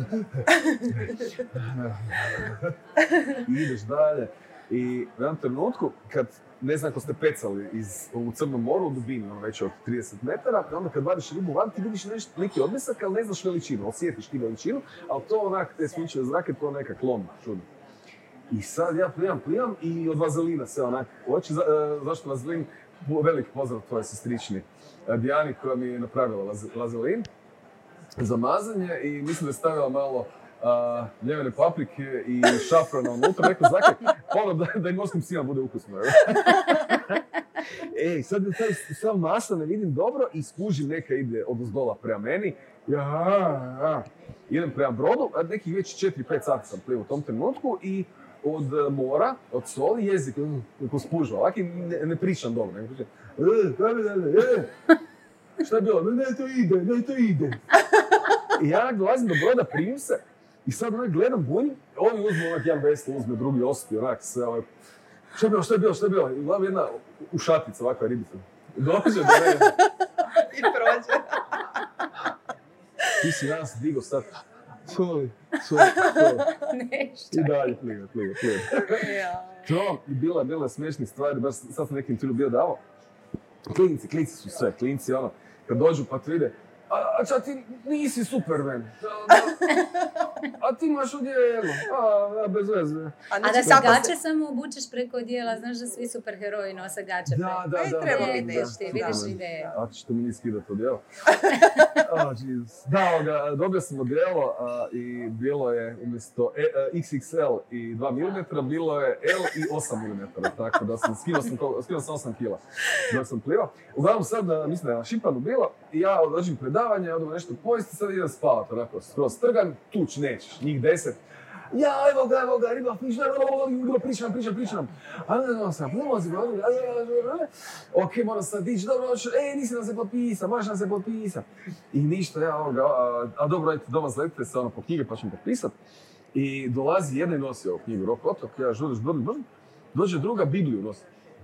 I ideš dalje. I u jednom trenutku, kad, ne znam ako ste pecali iz, u Crnom moru, u dubini, ono već od trideset metara, onda kad vadiš ribu van, ti vidiš nešto, neki odmesak, ali ne znaš veličinu, osjetiš ti veličinu, ali to onak, te sunčeve zrake, to neka klon, čudno. I sad ja plivam, plivam i od vazelina se onak oči, za, uh, zašto vazelin? Veliki pozdrav tvojoj sestrični Dijani koja mi je napravila vazelin za mazanje i mislim da je stavila malo uh, ljevene paprike i šafrana unutra, rekao Zake, ono da, da i morskim psima bude ukusno. Ej, sad je taj sav masa, ne vidim dobro i skužim neka ide od uzdola prema meni. Ja, ja. Idem prema brodu, a nekih već četiri pet sati sam plivao u tom trenutku i od mora, od soli, jezik neko spužva, ovak i ne, ne pričam dobro, ne pričam. E, e, šta je bilo? Ne, ne, to ide, ne, to ide. I ja dolazim do broda, primim se i sad onak gledam, bunjim, ovi uzmu onak jedan veslo, uzme drugi ospi, onak se, ovaj, šta je bilo, šta je bilo, šta je bilo? I gledam jedna ušatica, ovakva ribica. Dođe do mene. I prođe. Ti si nas digo sad. Sorry, sorry, sorry. Nešto. I dalje pliva, pliva, pliva. Ja. To i bila, bila smiješnih stvari, baš sad sam nekim intervju bio dao. Klinci, klinci su sve, klinci ono, kad dođu pa te vide, a, a ča ti nisi Superman, a, a ti imaš odijelo, a, a bez veze. A, A znači, da se kako gače samo obučeš preko odijela, znaš da svi superheroji nose gače Da, da, E, da. treba da, biti da, nešto, ti, da. vidiš ideje. A što mi nisi skidati odijelo. Oh, Jesus. Da, ga, dobio sam odijelo a, i bilo je umjesto e, a, iks iks el i dva milimetra, bilo je L i osam milimetara, tako da sam skinuo sam, skinuo sam osam kila dok sam plivao. Uglavnom sad, a, mislim da je na Šipanu bilo, i ja održim predavanje, odem nešto pojesti, sad idem spavat, onako, skroz trgan, tuć nećeš, njih deset. Ja, evo ga, evo ga, riba, pričam, pričam, pričam, pričam. A ne znam sam, pomozi ga, ok, moram sad ići, dobro, ej, nisi nam se potpisa, moraš nam se potpisa. I ništa, ja, ovoga, a, a dobro, ajte, doma zletite se ono po knjige pa ćemo potpisat. I dolazi jedna i nosi ovu knjigu, Rok Otok, ja žuriš, brn, brn, dođe druga, Bibliju nosi.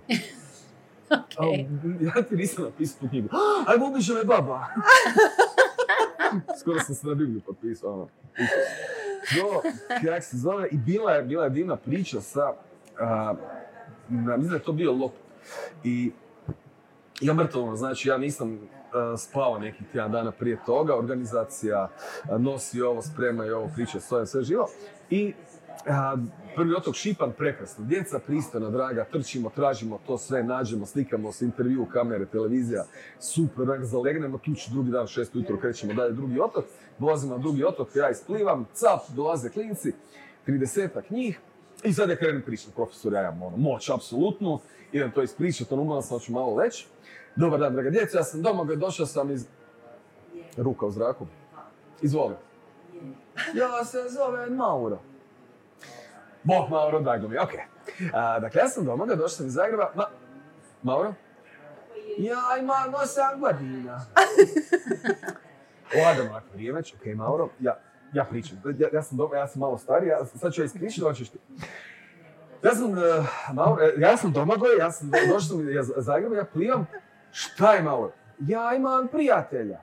Okay. Ja ti nisam napisao tu knjigu. Ajmo, ubiše me baba. Skoro sam se na Bibliju potpisao, ono. No, kak se zove, i bila je, bila je divna priča sa, a, na, mislim da je to bio Lop. I ja mrtvovno, znači ja nisam a, spao nekih tjedan dana prije toga, organizacija a, nosi ovo, sprema i ovo, priča, stoje, sve živo. I A, prvi otok Šipan, prekrasno. Djeca pristojna, draga, trčimo, tražimo to sve, nađemo, slikamo se, intervju, kamere, televizija, super, onak zalegnemo, ključ drugi dan, šest ujutro, krećemo dalje drugi otok, dolazimo na drugi otok, ja isplivam, cap, dolaze klinci, tridesetak njih, i sad ja krenem pričati, profesor, ja imam ono, moć, apsolutnu, idem to ispričati, ono, umalan sam, ću malo leći. Dobar dan, draga djeca, ja sam doma, došao sam iz... Ruka u zraku. Izvoli. Ja se zove Mauro. Bog, Mauro, drago mi, okej. Okay. Dakle, ja sam doma, došao sam iz Zagreba. Ma... Mauro? Ja imam osam godina. Lagano, ovako vrijeme, okej, okay, Mauro, ja, ja pričam. Ja, ja sam doma, ja sam malo stariji, ja, sad ću ja ispričati, hoćeš ti. Ja sam, uh, Mauro, ja sam Domagoj, ja sam došao sam iz Zagreba, ja plivam. Šta je Mauro? Ja imam prijatelja.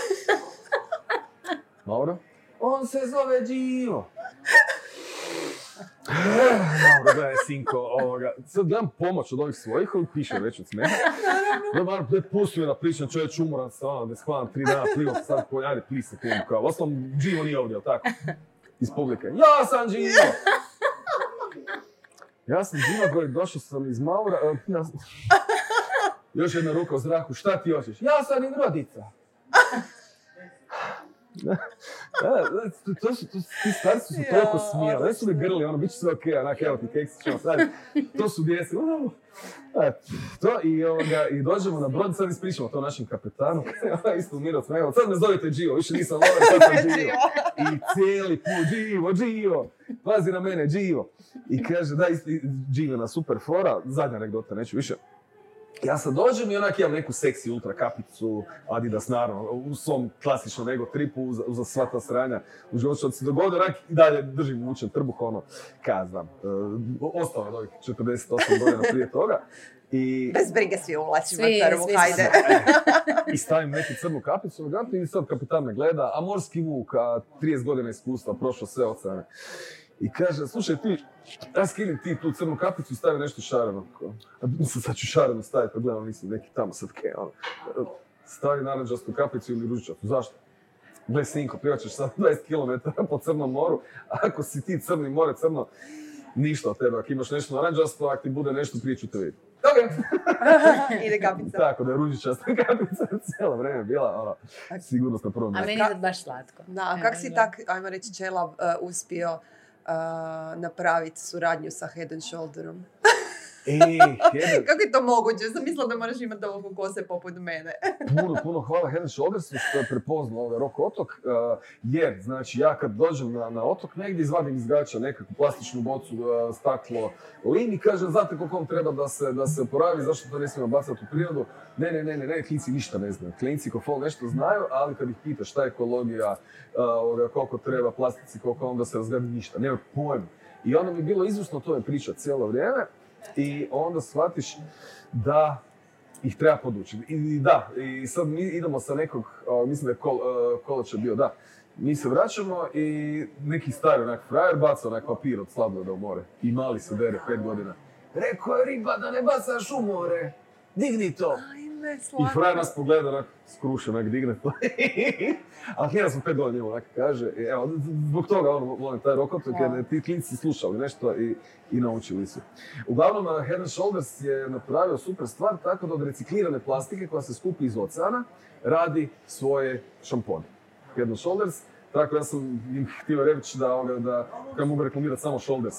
Mauro? On se zove Đivo. Mauro, gledaj, sinko, ovoga. Sad dam pomoć od ovih svojih, koji piše već od smeha. Da, Mauro, pusti me da pričam, čovječ umoran se, ono, da shvalam tri dana, plivo se sad, koji, ajde, pli se kundu, kao. Osnovno, Đivo nije ovdje, tako? Iz publike. Ja sam Đivo! Ja sam Đivo, koji došao sam iz Maura, uh, ja sam... Još jedna ruka u zraku, šta ti hoćeš? Ja sam im rodica. Da, da, to, to su, to, ti starci su toliko smijali, ne su li grli, ono, bit će sve okej, onak, evo ti keksić, ono, sad, to su djeci, uh, to, i, ovoga, i dođemo na brod, sad ispričamo to našem kapetanu, isto umira od smeha, sad me zovite Đivo, više nisam lover, sad sam Đivo. I cijeli put, Đivo, Đivo, pazi na mene, Đivo. I kaže, da, Đivo na super fora, zadnja anegdota, neću više. Ja sad dođem i onak imam neku seksi ultra kapicu, Adidas naravno, u svom klasičnom ego tripu, uza, uza sva ta sranja u životu što se dogodilo, onak i dalje držim vučen trbuh, ono, kaj znam, uh, ostalo od ovih četrdeset osam godina prije toga. I... Bez brige svi uvlačimo trbuh, hajde. I stavim neku crnu kapicu i sad kapitan me gleda, a morski vuk, a trideset godina iskustva, prošlo sve oceane. I kaže, slušaj ti, ja skinim ti tu crnu kapicu i stavi nešto šareno. Mislim, sad ću šareno staviti, pa gledam, mislim, neki tamo sad kaj, ono. Stavi naranđastu kapicu ili ružičastu. Zašto? Gle, sinko, plivat ćeš sad dvadeset kilometara po Crnom moru, a ako si ti crni, more crno, ništa od tebe. Ako imaš nešto naranđasto, ako ti bude nešto, prije ću te vidjeti. Ok. Ide kapica. Tako da je ružičasta kapica cijelo vrijeme bila, ono, sigurnost na prvom mjestu. A meni je baš slatko. Da, a kak si tak, ajmo reći, Čela uh, uspio Uh, napraviti suradnju sa Head and Shoulderom? E, Head... Kako je to moguće? Sam mislila da moraš imati ovog kose poput mene. Puno, puno hvala Head and Shouldersu što je prepoznao ovaj Rock otok, uh, jer, znači, ja kad dođem na, na otok negdje, izvadim iz gača nekakvu plastičnu bocu, uh, staklo, lin i kažem, znate koliko vam treba da se, da se oporavi, zašto to ne smijemo bacati u prirodu? Ne, ne, ne, ne, ne, klinci ništa ne znaju. Klinci ko fol nešto znaju, ali kad ih pitaš šta je ekologija, uh, koliko treba plastici, koliko onda se razgleda, ništa, nema pojma. I onda mi je bilo izvrsno to je pričati cijelo vrijeme. I onda shvatiš da ih treba podučiti. I da, i sad mi idemo sa nekog, uh, mislim da je kol, uh, Koloč je bio, da. Mi se vraćamo i neki stari onak frajer baca onak papir od sladoleda u more. I mali se dere, pet godina. Rekao je riba da ne bacaš u more, digni to. I frajer nas pogleda onak skruše, onak digne to. Ali ja sam pet godina njemu onak kaže, evo, zbog toga ono, volim taj Rock otok, jer ti klinci slušali nešto i, i naučili su. Uglavnom, Head and Shoulders je napravio super stvar, tako da od reciklirane plastike koja se skupi iz oceana radi svoje šampone. Head and Shoulders, tako ja sam im htio reći da, da, da mogu reklamirati samo Shoulders.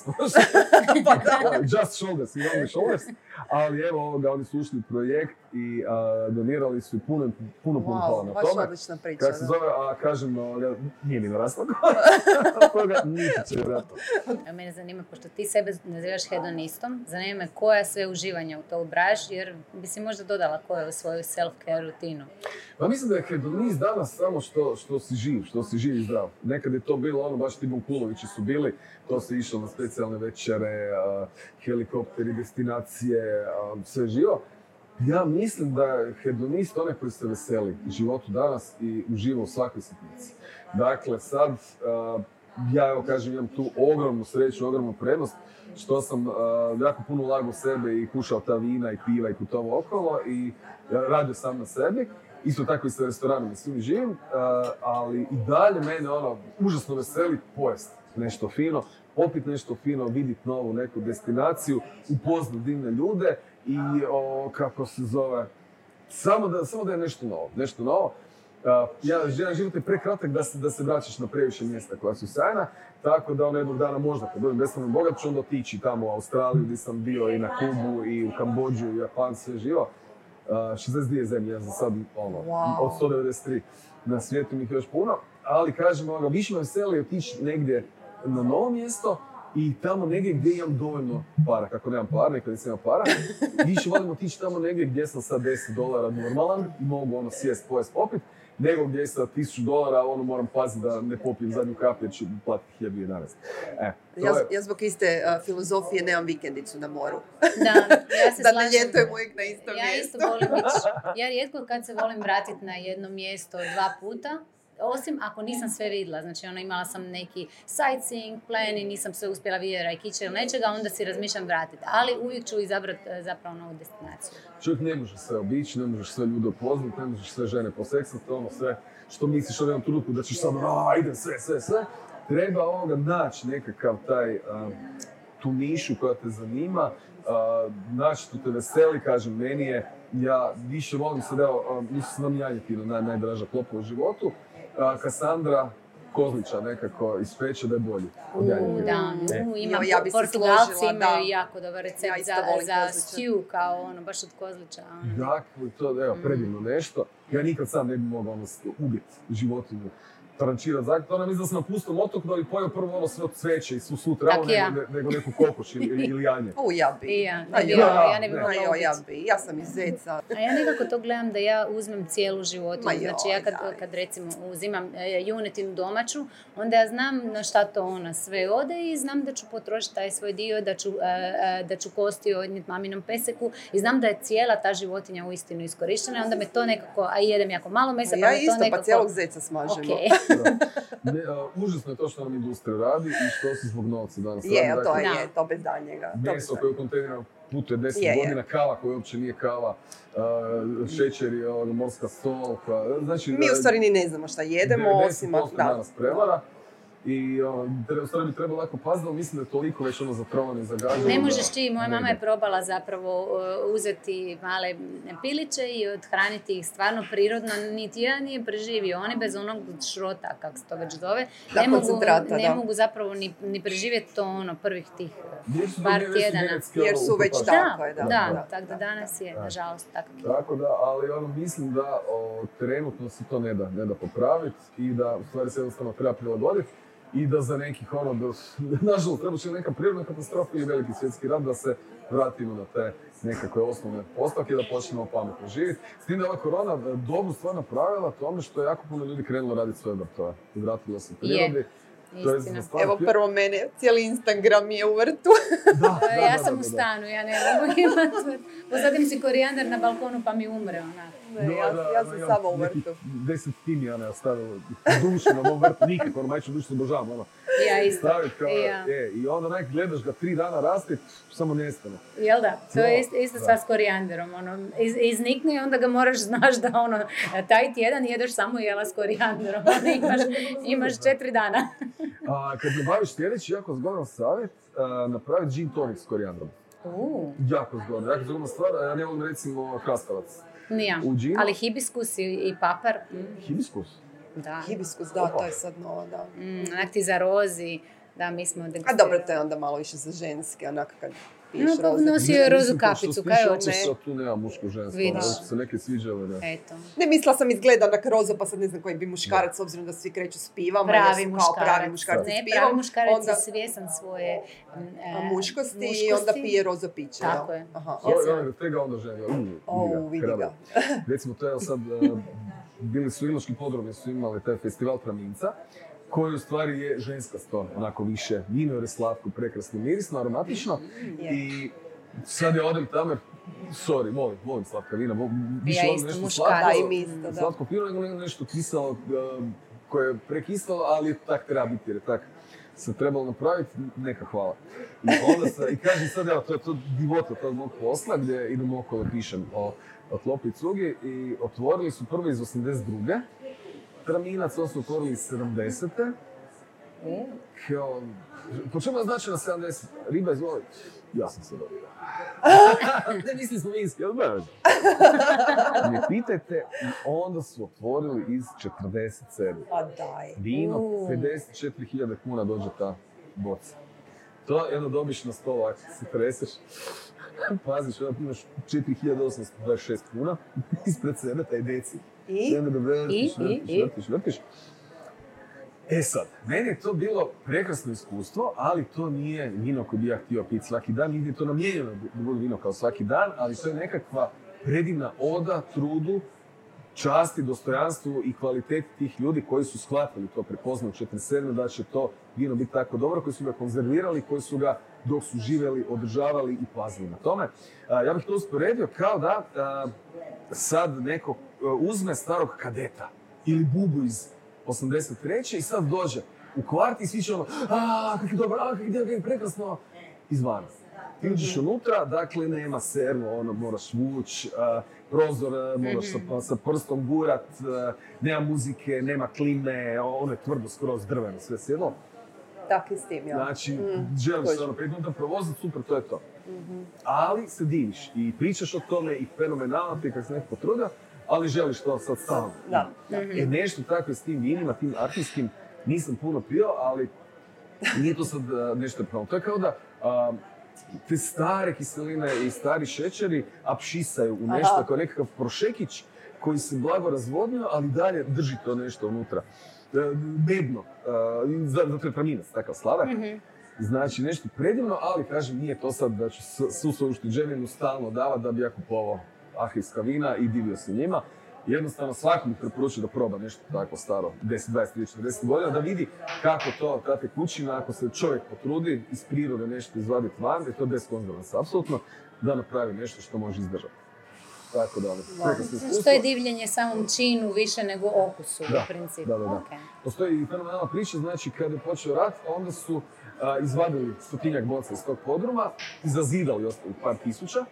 Just Shoulders, i only Shoulders. Ali evo ovoga, oni su ušli u projekt i a, donirali su puno, puno, puno wow, hvala na baš tome. Odlična priča. Kako se zove, a kažem, ovoga, nije mi naraslo toga, niti će vratno. Mene zanima, pošto ti sebe nazivaš hedonistom, zanima me koja sve uživanja u to ubraš, jer bi si možda dodala koje u svoju self-care rutinu. Pa mislim da je hedonist danas samo što, što si živ, što si živ i zdrav. Nekad je to bilo ono, baš ti Bunkulovići su bili, to se išlo na specijalne večere, uh, helikopteri, destinacije, uh, sve živo. Ja mislim da je hedonist onaj koji se veseli životu danas i uživa u svakoj situaciji. Dakle, sad, uh, ja evo kažem, imam tu ogromnu sreću, ogromnu prednost, što sam uh, jako puno ulagao u sebe i kušao ta vina i piva i putovao okolo i uh, radio sam na sebi. Isto tako i sa restoranom i svim živim, uh, ali i dalje mene ono užasno veseli pojest nešto fino, popiti nešto fino, vidjeti novu neku destinaciju, upoznati divne ljude i o, kako se zove, samo da, samo da je nešto novo, nešto novo. Uh, ja, jedan život je prekratak da se, da se vraćaš na previše mjesta koja su sjajna, tako da ono jednog dana možda kad budem bespravno bogat ću onda otići tamo u Australiju gdje sam bio i na Kubu i u Kambodžu i u Japan, sve živo. Uh, šezdeset dvije zemlje, ja sam sad ono, Wow. od sto devedeset tri na svijetu mi ih još puno, ali kažem ovoga, više me veseli otići negdje na novo mjesto i tamo negdje gdje imam dovoljno para, kako nemam para, nekad nisam imam para, više volim otići tamo negdje gdje sam sad deset dolara normalan i mogu ono sjest, pojest, popit, nego gdje sa tisuću dolara ono moram paziti da ne popijem zadnju kaplju jer ću platiti hiljadu jedanaest. E, Ja, to je, ja zbog iste uh, filozofije nemam vikendicu na moru. Da, ja se Da ne slažem. ljetujem uvijek na isto Ja mjesto. isto volim ići. Ja rijetko kad se volim vratiti na jedno mjesto dva puta, osim ako nisam sve vidjela. Znači, ono, imala sam neki sightseeing plan i nisam sve uspjela vidjeti Rajkića ili nečega, onda si razmišljam vratiti. Ali uvijek ću izabrati e, zapravo novu destinaciju. čovjek ne može sve obići, ne možeš sve ljude upoznati, ne možeš sve žene poseksati, ono sve što misliš u jednom trenutku da ćeš samo, a idem sve, sve, sve. Treba ovoga naći nekakav taj, um, tu nišu koja te zanima, uh, naći tu te veseli, kažem, meni je, ja više volim se, evo, um, nisu znam janjetinu, naj, najdraža klopa u životu, uh, Kassandra Kozlića nekako ispeče da je bolji od U, janjetine. da, E. u, imam, Jo, ja bi se Portugalci složila, imaju da. jako dobar recept Ja isto za, volim za kozlića. stew, kao ono, baš od kozlića. Ono. Dakle, to evo, predivno nešto. Ja nikad sam ne bi mogao ono, ubiti životinju, trančirati zakon. To nam mislim da sam na pustom otoku da bi pojeo prvo ono sve od cveće i svu svu travu Tak ja. nego, ne- nego neku kokoš ili, ili, ili janje. U, ja bi. I ja, ne A bi, jo, ja, ja ne bi ne. A mogla jo, ubiti. ja bi. Ja sam iz zeca. A ja nekako to gledam da ja uzmem cijelu životinju. Ma joj, Znači ja kad, daj. kad recimo uzimam e, junetinu domaću, onda ja znam na šta to ona sve ode i znam da ću potrošiti taj svoj dio, da ću, e, e, da ću kosti odnijeti maminom peseku i znam da je cijela ta životinja uistinu iskorištena i onda me to nekako, a jedem jako malo mesa, A pa ja me to isto, nekako... pa cijelog zeca smažemo. Okej. Da. Ne, a, užasno je to što nam industrija radi i što se zbog novca danas radi. Je, to Dakle, je, Da. to bez danjega. to bez meso koje danjega. u kontejnerima putuje deset Je, je. godina, kava koja uopće nije kava, uh, šećer je ono, morska sol, koja, znači... Mi u stvari ni ne znamo šta jedemo, osim... devedeset posto Da. danas prevara. I ono, tre- u stvari bi trebalo jako paziti, ali mislim da je toliko već ono zatrovano i zagađeno. Ne da možeš ti, moja ne mama je ide. probala zapravo uh, uzeti male piliće i odhraniti ih stvarno prirodno, niti jedan nije preživio, oni bez onog šrota, kako se to već zove, Da, ne, mogu, koncentrata, ne da. mogu zapravo ni, ni preživjeti to ono prvih tih Jer su to par već tjedana. genetski, Jer ono, su već upropašteni. tako Da, je, da. da, Da, tako da danas je, Da. nažalost, takav je. Tako da, ali ono, mislim da o, trenutno se to ne da, ne da popraviti i da u stvari se jednostavno treba prilagoditi i da za nekih ono, da, nažalost, treba će neka prirodna katastrofa ili veliki svjetski rat da se vratimo na te nekakve osnovne postavke i da počnemo pametno živjeti. S tim da je ova korona e, dobru stvar napravila tome što je jako puno ljudi krenulo raditi svoje vrtove i vratilo se prirodi. Je. To je Istina. za stvar- Evo prvo mene, cijeli Instagram je u vrtu. Da, da, Ja da, sam da, u da. stanu, ja ne mogu imati. Posadim si korijander na balkonu pa mi umre onak. Ne, ja, ja sam samo u vrtu. Deset timijana je ostavilo dušu na mom vrtu, nikako, ono majčinu dušu se obožavam, ono. Ja isto. Stavit kao, I ja. e, i onda onak gledaš ga tri dana rasti, samo nestane. Jel da? To je isto, isto Da. stvar s korijanderom. Ono, iz, iznikne i onda ga moraš, znaš da ono, taj tjedan jedeš samo jela s korijanderom. Onda imaš, imaš četiri dana. A, kad ne baviš sljedeći, jako zgodan savjet, a, napraviti gin tonic s korijandrom. Uh, Jako zgodan, jako zgodna stvar, a ja ne volim recimo krastavac. nija. U džinu? Ali hibiskus i, i papar, mm, Hibiskus. da. Hibiskus, da, to je sad novo, da. Mm, onak ti za rozi, da, mi smo A degustirali. dobro, to je onda malo više za ženske, onako kad piješ No, pa roze. nosi Ne, joj rozu mislim, kao što kapicu, se kaj tiče hoćeš? okusa, tu nema muško žensko, Vidiš. ono, su se neke sviđale, da. Eto. Ne, mislila sam izgleda onak roza, pa sad ne znam koji bi muškarac, s obzirom da svi kreću s pivama, Pravi jer su kao pravi muškarac. muškarci Ne, s pivom. pravi muškarac onda, je svjesan svoje mm, e, muškosti, i onda pije rozo piće. Tako da. je. Aha, O, ok. ja, te ga onda želja, O, vidi ga. Recimo, to je sad, uh, bili su Iloški podrumi, su imali taj festival Traminca, koji u stvari je ženska stvar, onako više vino jer je slatko, prekrasno, mirisno, aromatično. Je. I sad ja odem tamo, sorry, volim, volim slatka vina, vo- više Ja volim isto, nešto muškarac. slatko, Da, i mi isto, da. slatko pivo nego nego nešto kiselo uh, koje je prekiselo, ali tak treba biti jer je tak se trebalo napraviti, neka hvala. I onda se, i kažem sad, evo, to je to divota tog mog posla gdje idem okolo pišem o, o Tlopi cugi i otvorili su prvi iz osamdeset druge Traminac, on su otvorili iz sedamdesete Kao, po čemu je značajno sedamdeset? Riba izvoli. Ja sam se dobio. Ne mislim smo vinski, ali baš. Ne pitajte, i onda su otvorili iz četrdeset sedam. Pa daj. Vino, pedeset četiri hiljade kuna dođe ta boca. To jedno dobiš na stol, ako se treseš. Paziš, onda imaš četiri hiljade osamsto dvadeset šest kuna ispred sebe, taj deci. I? I onda da vrtiš, I? vrtiš, I? vrtiš, vrtiš. E sad, meni je to bilo prekrasno iskustvo, ali to nije vino koje bi ja htio piti svaki dan, nigdje je to namijenjeno da bude vino kao svaki dan, ali to je nekakva predivna oda, trudu, časti, dostojanstvu i kvaliteti tih ljudi koji su shvatili to, prepoznali u četrdeset sedmoj da će to vino biti tako dobro, koji su ga konzervirali, koji su ga dok su živjeli, održavali i pazili na tome. A, ja bih to usporedio kao da a, sad neko uzme starog kadeta ili bubu iz osamdeset treće i sad dođe u kvart i svi će ono, aaa, kak je dobro, aaa, kak je prekrasno, izvana. Ti uđeš unutra, dakle nema servo, ono, moraš vuć, uh, prozor uh, moraš sa, sa prstom gurat, uh, nema muzike, nema klime, ono je tvrdo skroz drveno, sve sjedlo. Tako i s tim, ja. Znači, Mm, želiš točno. se ono pet minuta provoziti, super, to je to. Mhm. Ali se diviš i pričaš o tome i fenomenalno ti kako se neko potrudio, ali želiš to sad stalno. Da, da. E, nešto tako je s tim vinima, tim arhivskim, nisam puno pio, ali nije to sad uh, nešto pravo. To je kao da uh, te stare kiseline i stari šećeri apšisaju u nešto, Aha. kao nekakav prošekić koji se blago razvodnio, ali dalje drži to nešto unutra. Uh, medno, uh, zato je praminac, takav slavak. Mhm. Znači nešto predivno, ali kažem, nije to sad da ću s- svu svoju ušteđevinu stalno davati da bi ja kupovao arhivska vina i divio se njima. Jednostavno svakom bih preporučio da proba nešto tako staro, deset, dvadeset, trideset, četrdeset godina, da vidi kako to, ta tekućina, ako se čovjek potrudi iz prirode nešto izvaditi van, jer to je bez konzervansa, apsolutno, da napravi nešto što može izdržati. Tako da, prekrasno iskustvo. Što je divljenje samom činu više nego okusu, Da, u principu. da, da, da. Ok. Postoji i fenomenalna priča, znači kada je počeo rat, onda su a, izvadili stotinjak boca iz tog podruma i zazidali ostali par tisuća.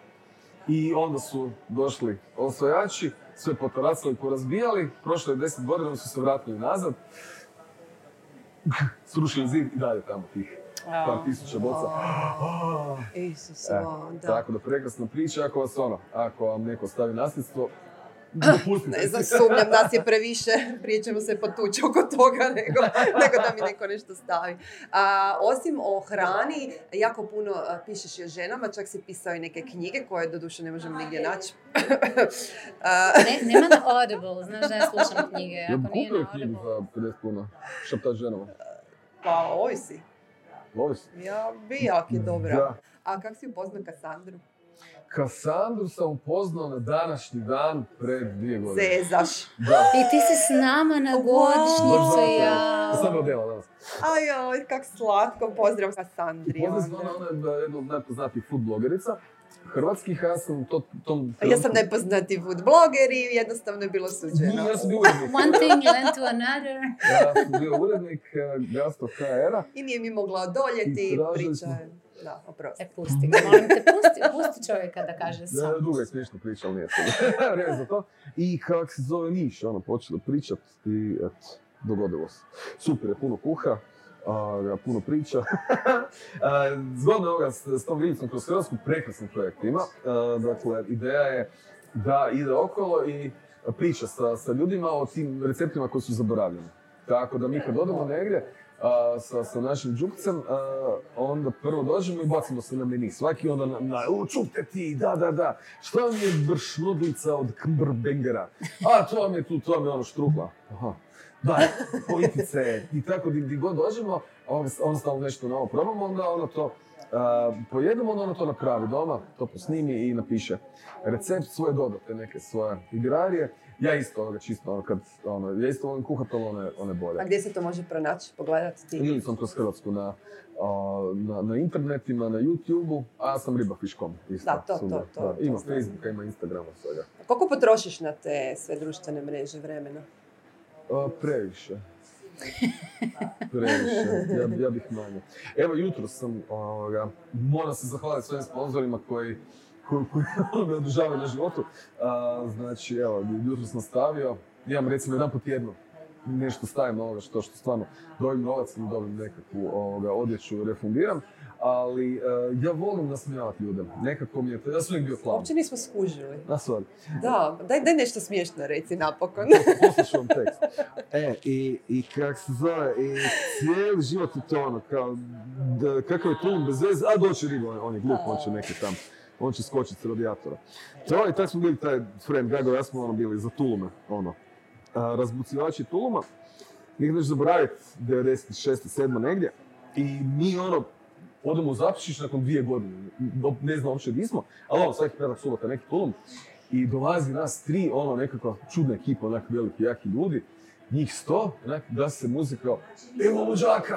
I onda su došli osvajači, sve potaracali, porazbijali, prošlo je deset godina, oni su se vratili nazad, srušili zid i dalje tamo tih par tisuća boca. Isus, E, o, da. Tako da prekrasna priča, ako vas ono, ako vam neko stavi nasljedstvo, dopustite. Ne znam, sumnjam, nas je previše, prije ćemo se potući oko toga nego, nego da mi neko nešto stavi. A, osim o hrani, jako puno a, pišeš i o ženama, čak si pisao i neke knjige koje doduše ne možemo nigdje naći. A, Ne, nema na Audible, znaš da ja slušam knjige, Ja bi ako nije kupio na knjigu Audible. za pedeset kuna, šaptač ženama. pa ovisi. Ovisi. Ja bi jak je dobra. Da. A kako si upoznao Kasandru? Kasandru sam upoznao na današnji dan pred dvije godine. Zezaš. Da. I ti si s nama na Wow. godišnjicu, ja. Ja sam odjela danas. Ajoj, kak slatko, pozdrav Kasandri. Poznam se onda. ona, ona je jedna od najpoznatijih food blogerica hrvatskih, a ja sam u to, tom... A ja sam najpoznatiji food bloger i jednostavno je bilo suđeno. Ja sam bio urednik. One thing led to another. Ja sam bio urednik uh, Gastro H R-a. I nije mi mogla odoljeti, I tražili priča smo- je. Da, oprosti. E, pusti ga, molim te, pusti, pusti čovjeka da kaže Da, sam. duga je smiješna priča, ali nije to. Vrijeme za to. I kak se zove Niš, ono, počela pričat i eto, dogodilo se. Super je, puno kuha, a, puno priča. A, Zgodno je ovoga s, s tom vinicom kroz Hrvatsku, prekrasan projekt ima. A, Dakle, ideja je da ide okolo i priča sa, sa ljudima o tim receptima koji su zaboravljeni. Tako da mi kad odemo negdje, a, sa, sa našim džukcem, a, onda prvo dođemo i bacimo se na meni. Svaki onda na, na u, čupte ti, da, da, da. Šta vam je bršnodlica od kmbrbengera? A, to vam je tu, to vam je ono štrukla. Aha. Da, politice i tako di, di god dođemo, on, on stalno nešto novo probamo, onda ono to uh, pojedemo, onda ono to napravi doma, to posnimi i napiše recept, svoje dodate, neke svoje igrarije. Ja isto ovoga čisto, ono, kad, ono, ja isto volim kuhat, ali one, one bolje. A gdje se to može pronaći, pogledati ti? Ili sam kroz Hrvatsku na, a, na, na internetima, na YouTube-u, a ja sam ribafish dot com isto. Da, to, to, super. to, Da, to ima znam. Facebooka, ima Instagrama, svega. Koliko potrošiš na te sve društvene mreže vremena? A, previše. Previše, ja, ja bih manje. Evo, jutro sam, ovoga, moram se zahvaliti svojim sponzorima koji, koji, koji me održavaju na životu. A, znači, evo, jutro sam stavio, imam recimo jedan po tjednu nešto stavim ovoga što, što stvarno dobim novac i dobim nekakvu ovoga, odjeću, refundiram. Ali uh, ja volim nasmijavati ljude. Nekako mi je to, ja sam uvijek bio klaun. Uopće nismo skužili. Na stvari. Da, daj, daj nešto smiješno reci napokon. Poslušaj vam tekst. E, i, i kak se zove, i cijeli život je to ono, kao, da, kakav je tulum bez veze, a doći riba, on, on je glup, on će neke tam, on će skočiti s radijatora. To i tako smo bili, taj friend Gago, ja smo ono bili za tulume, ono, a, razbucivači tuluma. Nikad neću zaboraviti, devedeset šest sedam negdje, i mi ono, odemo u Zaprešić nakon dvije godine, ne znam uopće gdje smo, ali ono, svaki petak subota neki tulum, i dolazi nas tri, ono, nekakva čudna ekipa, onak veliki, jaki ljudi, njih sto, onak, da se muzika, evo luđaka!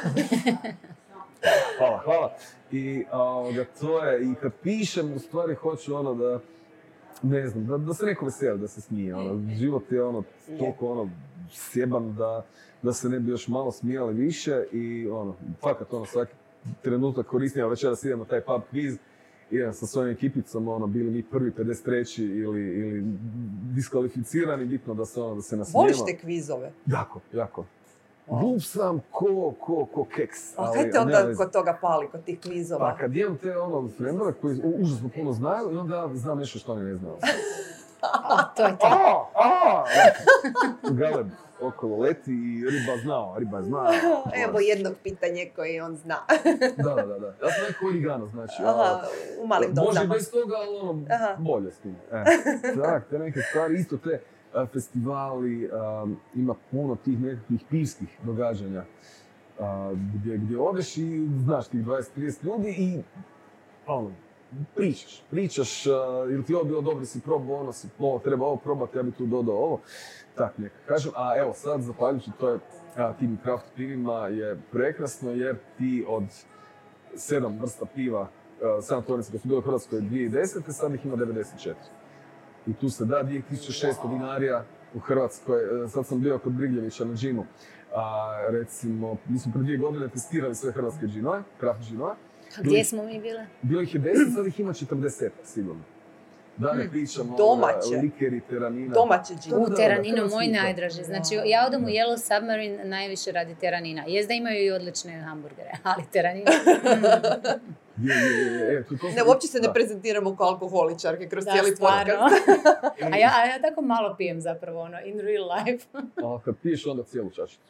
Hvala, hvala. I ovoga, to je, i kad pišem, u stvari hoću ono da, ne znam, da, da se neko veseli, da se smije, ono, život je ono, toliko ono, sjeban da, da se ne bi još malo smijali više i ono, fakat ono, svaki trenutak koristim, a večeras idemo taj pub quiz, idem sa svojim ekipicom, ono, bili mi prvi pedeset treći ili, ili diskvalificirani, bitno da se ono, da se nasmijemo. Voliš te kvizove? Jako, jako. Glup sam ko, ko, ko keks. A kaj te onda kod toga pali, kod tih kvizova? Pa kad imam te ono frendove koji užasno puno znaju i onda znam nešto što oni ne znaju. A, to je to. A, a, Galeb okolo leti i riba znao, riba zna. Evo jedno pitanje koje on zna. Da, da, da. Ja sam neko origano, znači. Aha, u malim dozama. Može bez toga, ali ono, aha, bolje s tim. E, tak, te neke stvari, isto te a, festivali, a, ima puno tih nekakvih pivskih događanja. A, gdje, gdje odeš i znaš tih dvadeset trideset ljudi i ono, pričaš, pričaš, uh, ili ti ovo bilo dobro, si probao ono, si ovo, treba ovo probati, ja bi tu dodao ovo, tak neka kažem. A evo sad, zahvaljujući to je a, tim craft pivima je prekrasno jer ti od sedam vrsta piva, uh, sedam tvornica koje su bile u Hrvatskoj dvije tisuće desete, sad ih ima devedeset četiri. I tu se da dvije tisuće šesto vinarija u Hrvatskoj, uh, sad sam bio kod Brigljevića na džinu, a recimo, mi smo pre dvije godine testirali sve hrvatske džinove, craft džinove. Gdje smo mi bile? Bilo ih je deset, sad ih ima četrdeset, sigurno. Da ne pričamo domaće. O likeri, teranina. Domaće džine. U teraninu moj najdraži. Znači, ja odem u Yellow Submarine najviše radi teranina. Jest da imaju i odlične hamburgere, ali teranina... Je, je, je, je. To, to ne, uopće se ne prezentiramo kao alkoholičarke kroz da, cijeli stvarno. podcast. a, ja, a ja tako malo pijem zapravo, ono, in real life. A kad piješ onda cijelu čašicu.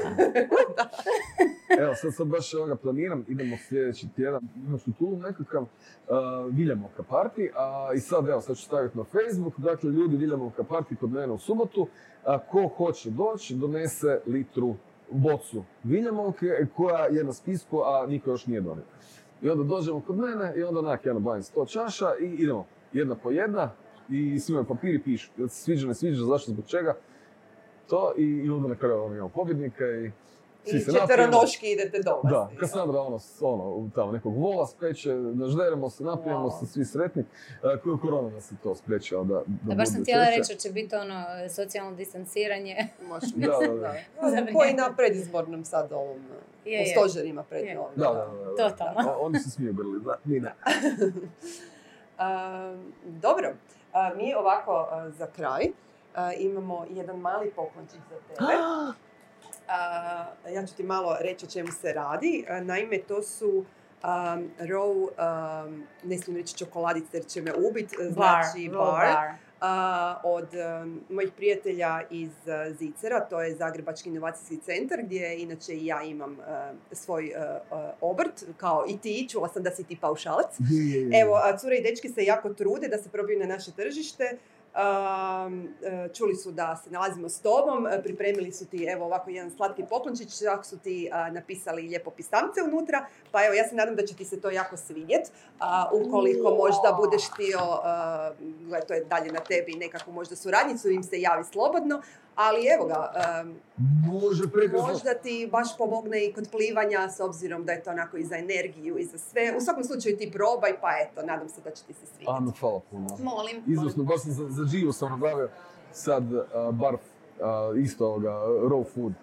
Evo, sad, sad baš ovoga planiram, idemo sljedeći tjedan, imaš u Tulum nekakav uh, Viljamovka party, a i sad, evo, sad ću staviti na Facebook, dakle, ljudi Viljamovka party kod mene u subotu, a ko hoće doći, donese litru bocu Viljamovke, koja je na spisku, a niko još nije donio. I onda dođemo kod mene i onda onak, ja nabavim sto čaša i idemo jedna po jedna i svi imaju papiri pišu, da se sviđa, ne sviđa, zašto, zbog čega. To i, i onda na kraju imamo pobjednika i svi I se četveronoški idete doma. Da, Kassandra ono, ono, tamo nekog vola speče, nažderemo se, napijemo wow. se, svi sretni. Uh, koju korona nas je to spriječila da, da, da baš sam htjela reći da će biti ono socijalno distanciranje. Može da, da, da. da. Koji na predizbornom sad ovom, je, u stožerima pred je. novim. Da, da, da, da. Totalno. O, oni se smiju grli, da, mi ne. uh, dobro, uh, mi ovako uh, za kraj uh, imamo jedan mali poklončić za tebe. Uh, ja ću ti malo reći o čemu se radi. Uh, naime, to su um, raw, um, ne smijem reći čokoladice jer će me ubit, znači bar, bar. Uh, od um, mojih prijatelja iz uh, Zicera, to je Zagrebački inovacijski centar, gdje inače i ja imam uh, svoj uh, uh, obrt, kao i ti, čula sam da si ti paušalac. Evo, uh, cure i dečki se jako trude da se probiju na naše tržište. Um, čuli su da se nalazimo s tobom, pripremili su ti evo ovako jedan slatki poklončić, čak su ti uh, napisali lijepo pisamce unutra, pa evo ja se nadam da će ti se to jako svidjeti. Uh, ukoliko možda budeš htio, uh, to je dalje na tebi, nekakvu možda suradnicu, im se javi slobodno, ali evo ga, um, Može možda ti baš pomogne i kod plivanja, s obzirom da je to onako i za energiju i za sve. U svakom slučaju ti probaj, pa eto, nadam se da će ti se svidjeti. Ano, hvala puno. Molim. Izvrsno, baš sam za, za Gio sam nabavio sad uh, bar, uh, isto ovoga, raw food.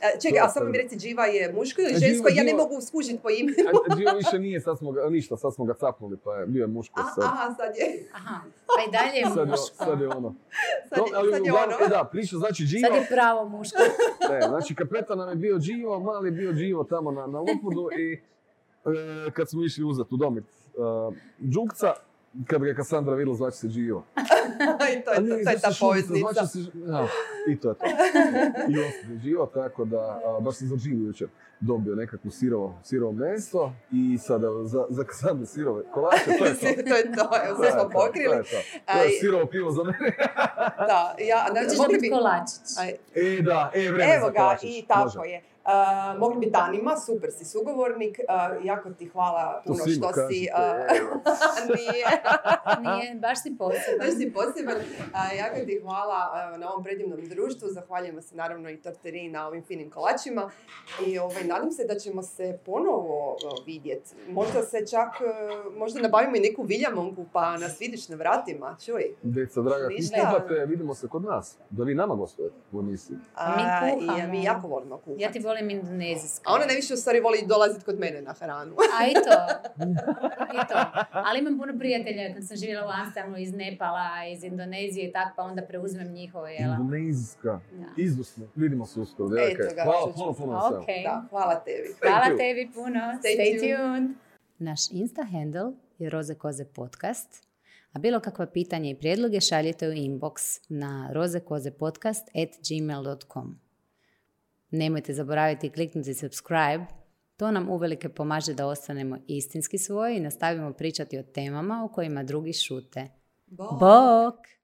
Čekaj, a samo mi reci, Dživa je muško ili žensko? Ja ne mogu skužiti po imenu. Dživa više nije, sad smo ga, ništa, sad smo ga capnuli, pa je bio je muško sad. Aha, sad je. Aha, pa i dalje je sad muško. Je, sad je ono. Sad je, ali sad je uglavnom, ono. E da, priča, znači Dživa... Sad je pravo muško. Ne, znači kapetan nam je bio Dživo, mali je bio Dživo tamo na, na Lupudu i e, kad smo išli uzeti u domit uh, Đukca, kad ga je Kasandra vidjela, zvači se Dživo. I to je, to, to je ta poveznica. Se, ja, I to je to. I ostane Dživo, tako da a, baš sam za Dživu jučer dobio nekakvu sirovo, sirovo meso i sada za, za Kasandru sirove kolače, to je to. to je to, evo sve smo pokrili. To je to, to je sirovo pivo za mene. Da, ja, znači, Hoćeš mogli biti bi... kolačić. Aj. E da, e vreme Evo za ga, kolačić. i tako Može. je. Uh, mogli bi danima, super si sugovornik, uh, jako ti hvala To puno svima što si... kažete, Uh, nije. Nije, baš si poseban. Baš si poseban. Uh, jako ti hvala uh, na ovom predivnom društvu. Zahvaljujemo se naravno i Torteri na ovim finim kolačima. I ovaj, nadam se da ćemo se ponovo uh, vidjeti. Možda se čak, uh, možda nabavimo i neku viljamonku pa nas vidiš na vratima. Čuj. Deca, draga, Ništa. kuhate, vidimo se kod nas. Da vi nama gostujete u emisiji. A, Mi kuhamo. I mi jako volimo kuhati. Ja ti volim indonezijsko. A ona najviše u stvari voli dolaziti kod mene na hranu. A i to. I to. Ali imam puno prijatelja, kad sam živjela u Amsterdamu iz Nepala, iz Indonezije i tako, pa onda preuzmem njihove, jela. Indonezijska. Da. Izvrsno. Vidimo se uskoro. Eto djevojke. ga, Hvala čuću. puno, puno na svemu. Ok. Da, hvala tebi. Hvala you. tebi puno. Stay Stay tuned. tuned. Naš Insta handle je Roze Koze podcast, a bilo kakva pitanja i prijedloge šaljite u inbox na rozekozepodcast at gmail dot com. Nemojte zaboraviti kliknuti subscribe, to nam uvelike pomaže da ostanemo istinski svoji i nastavimo pričati o temama o kojima drugi šute. Bok. Bok!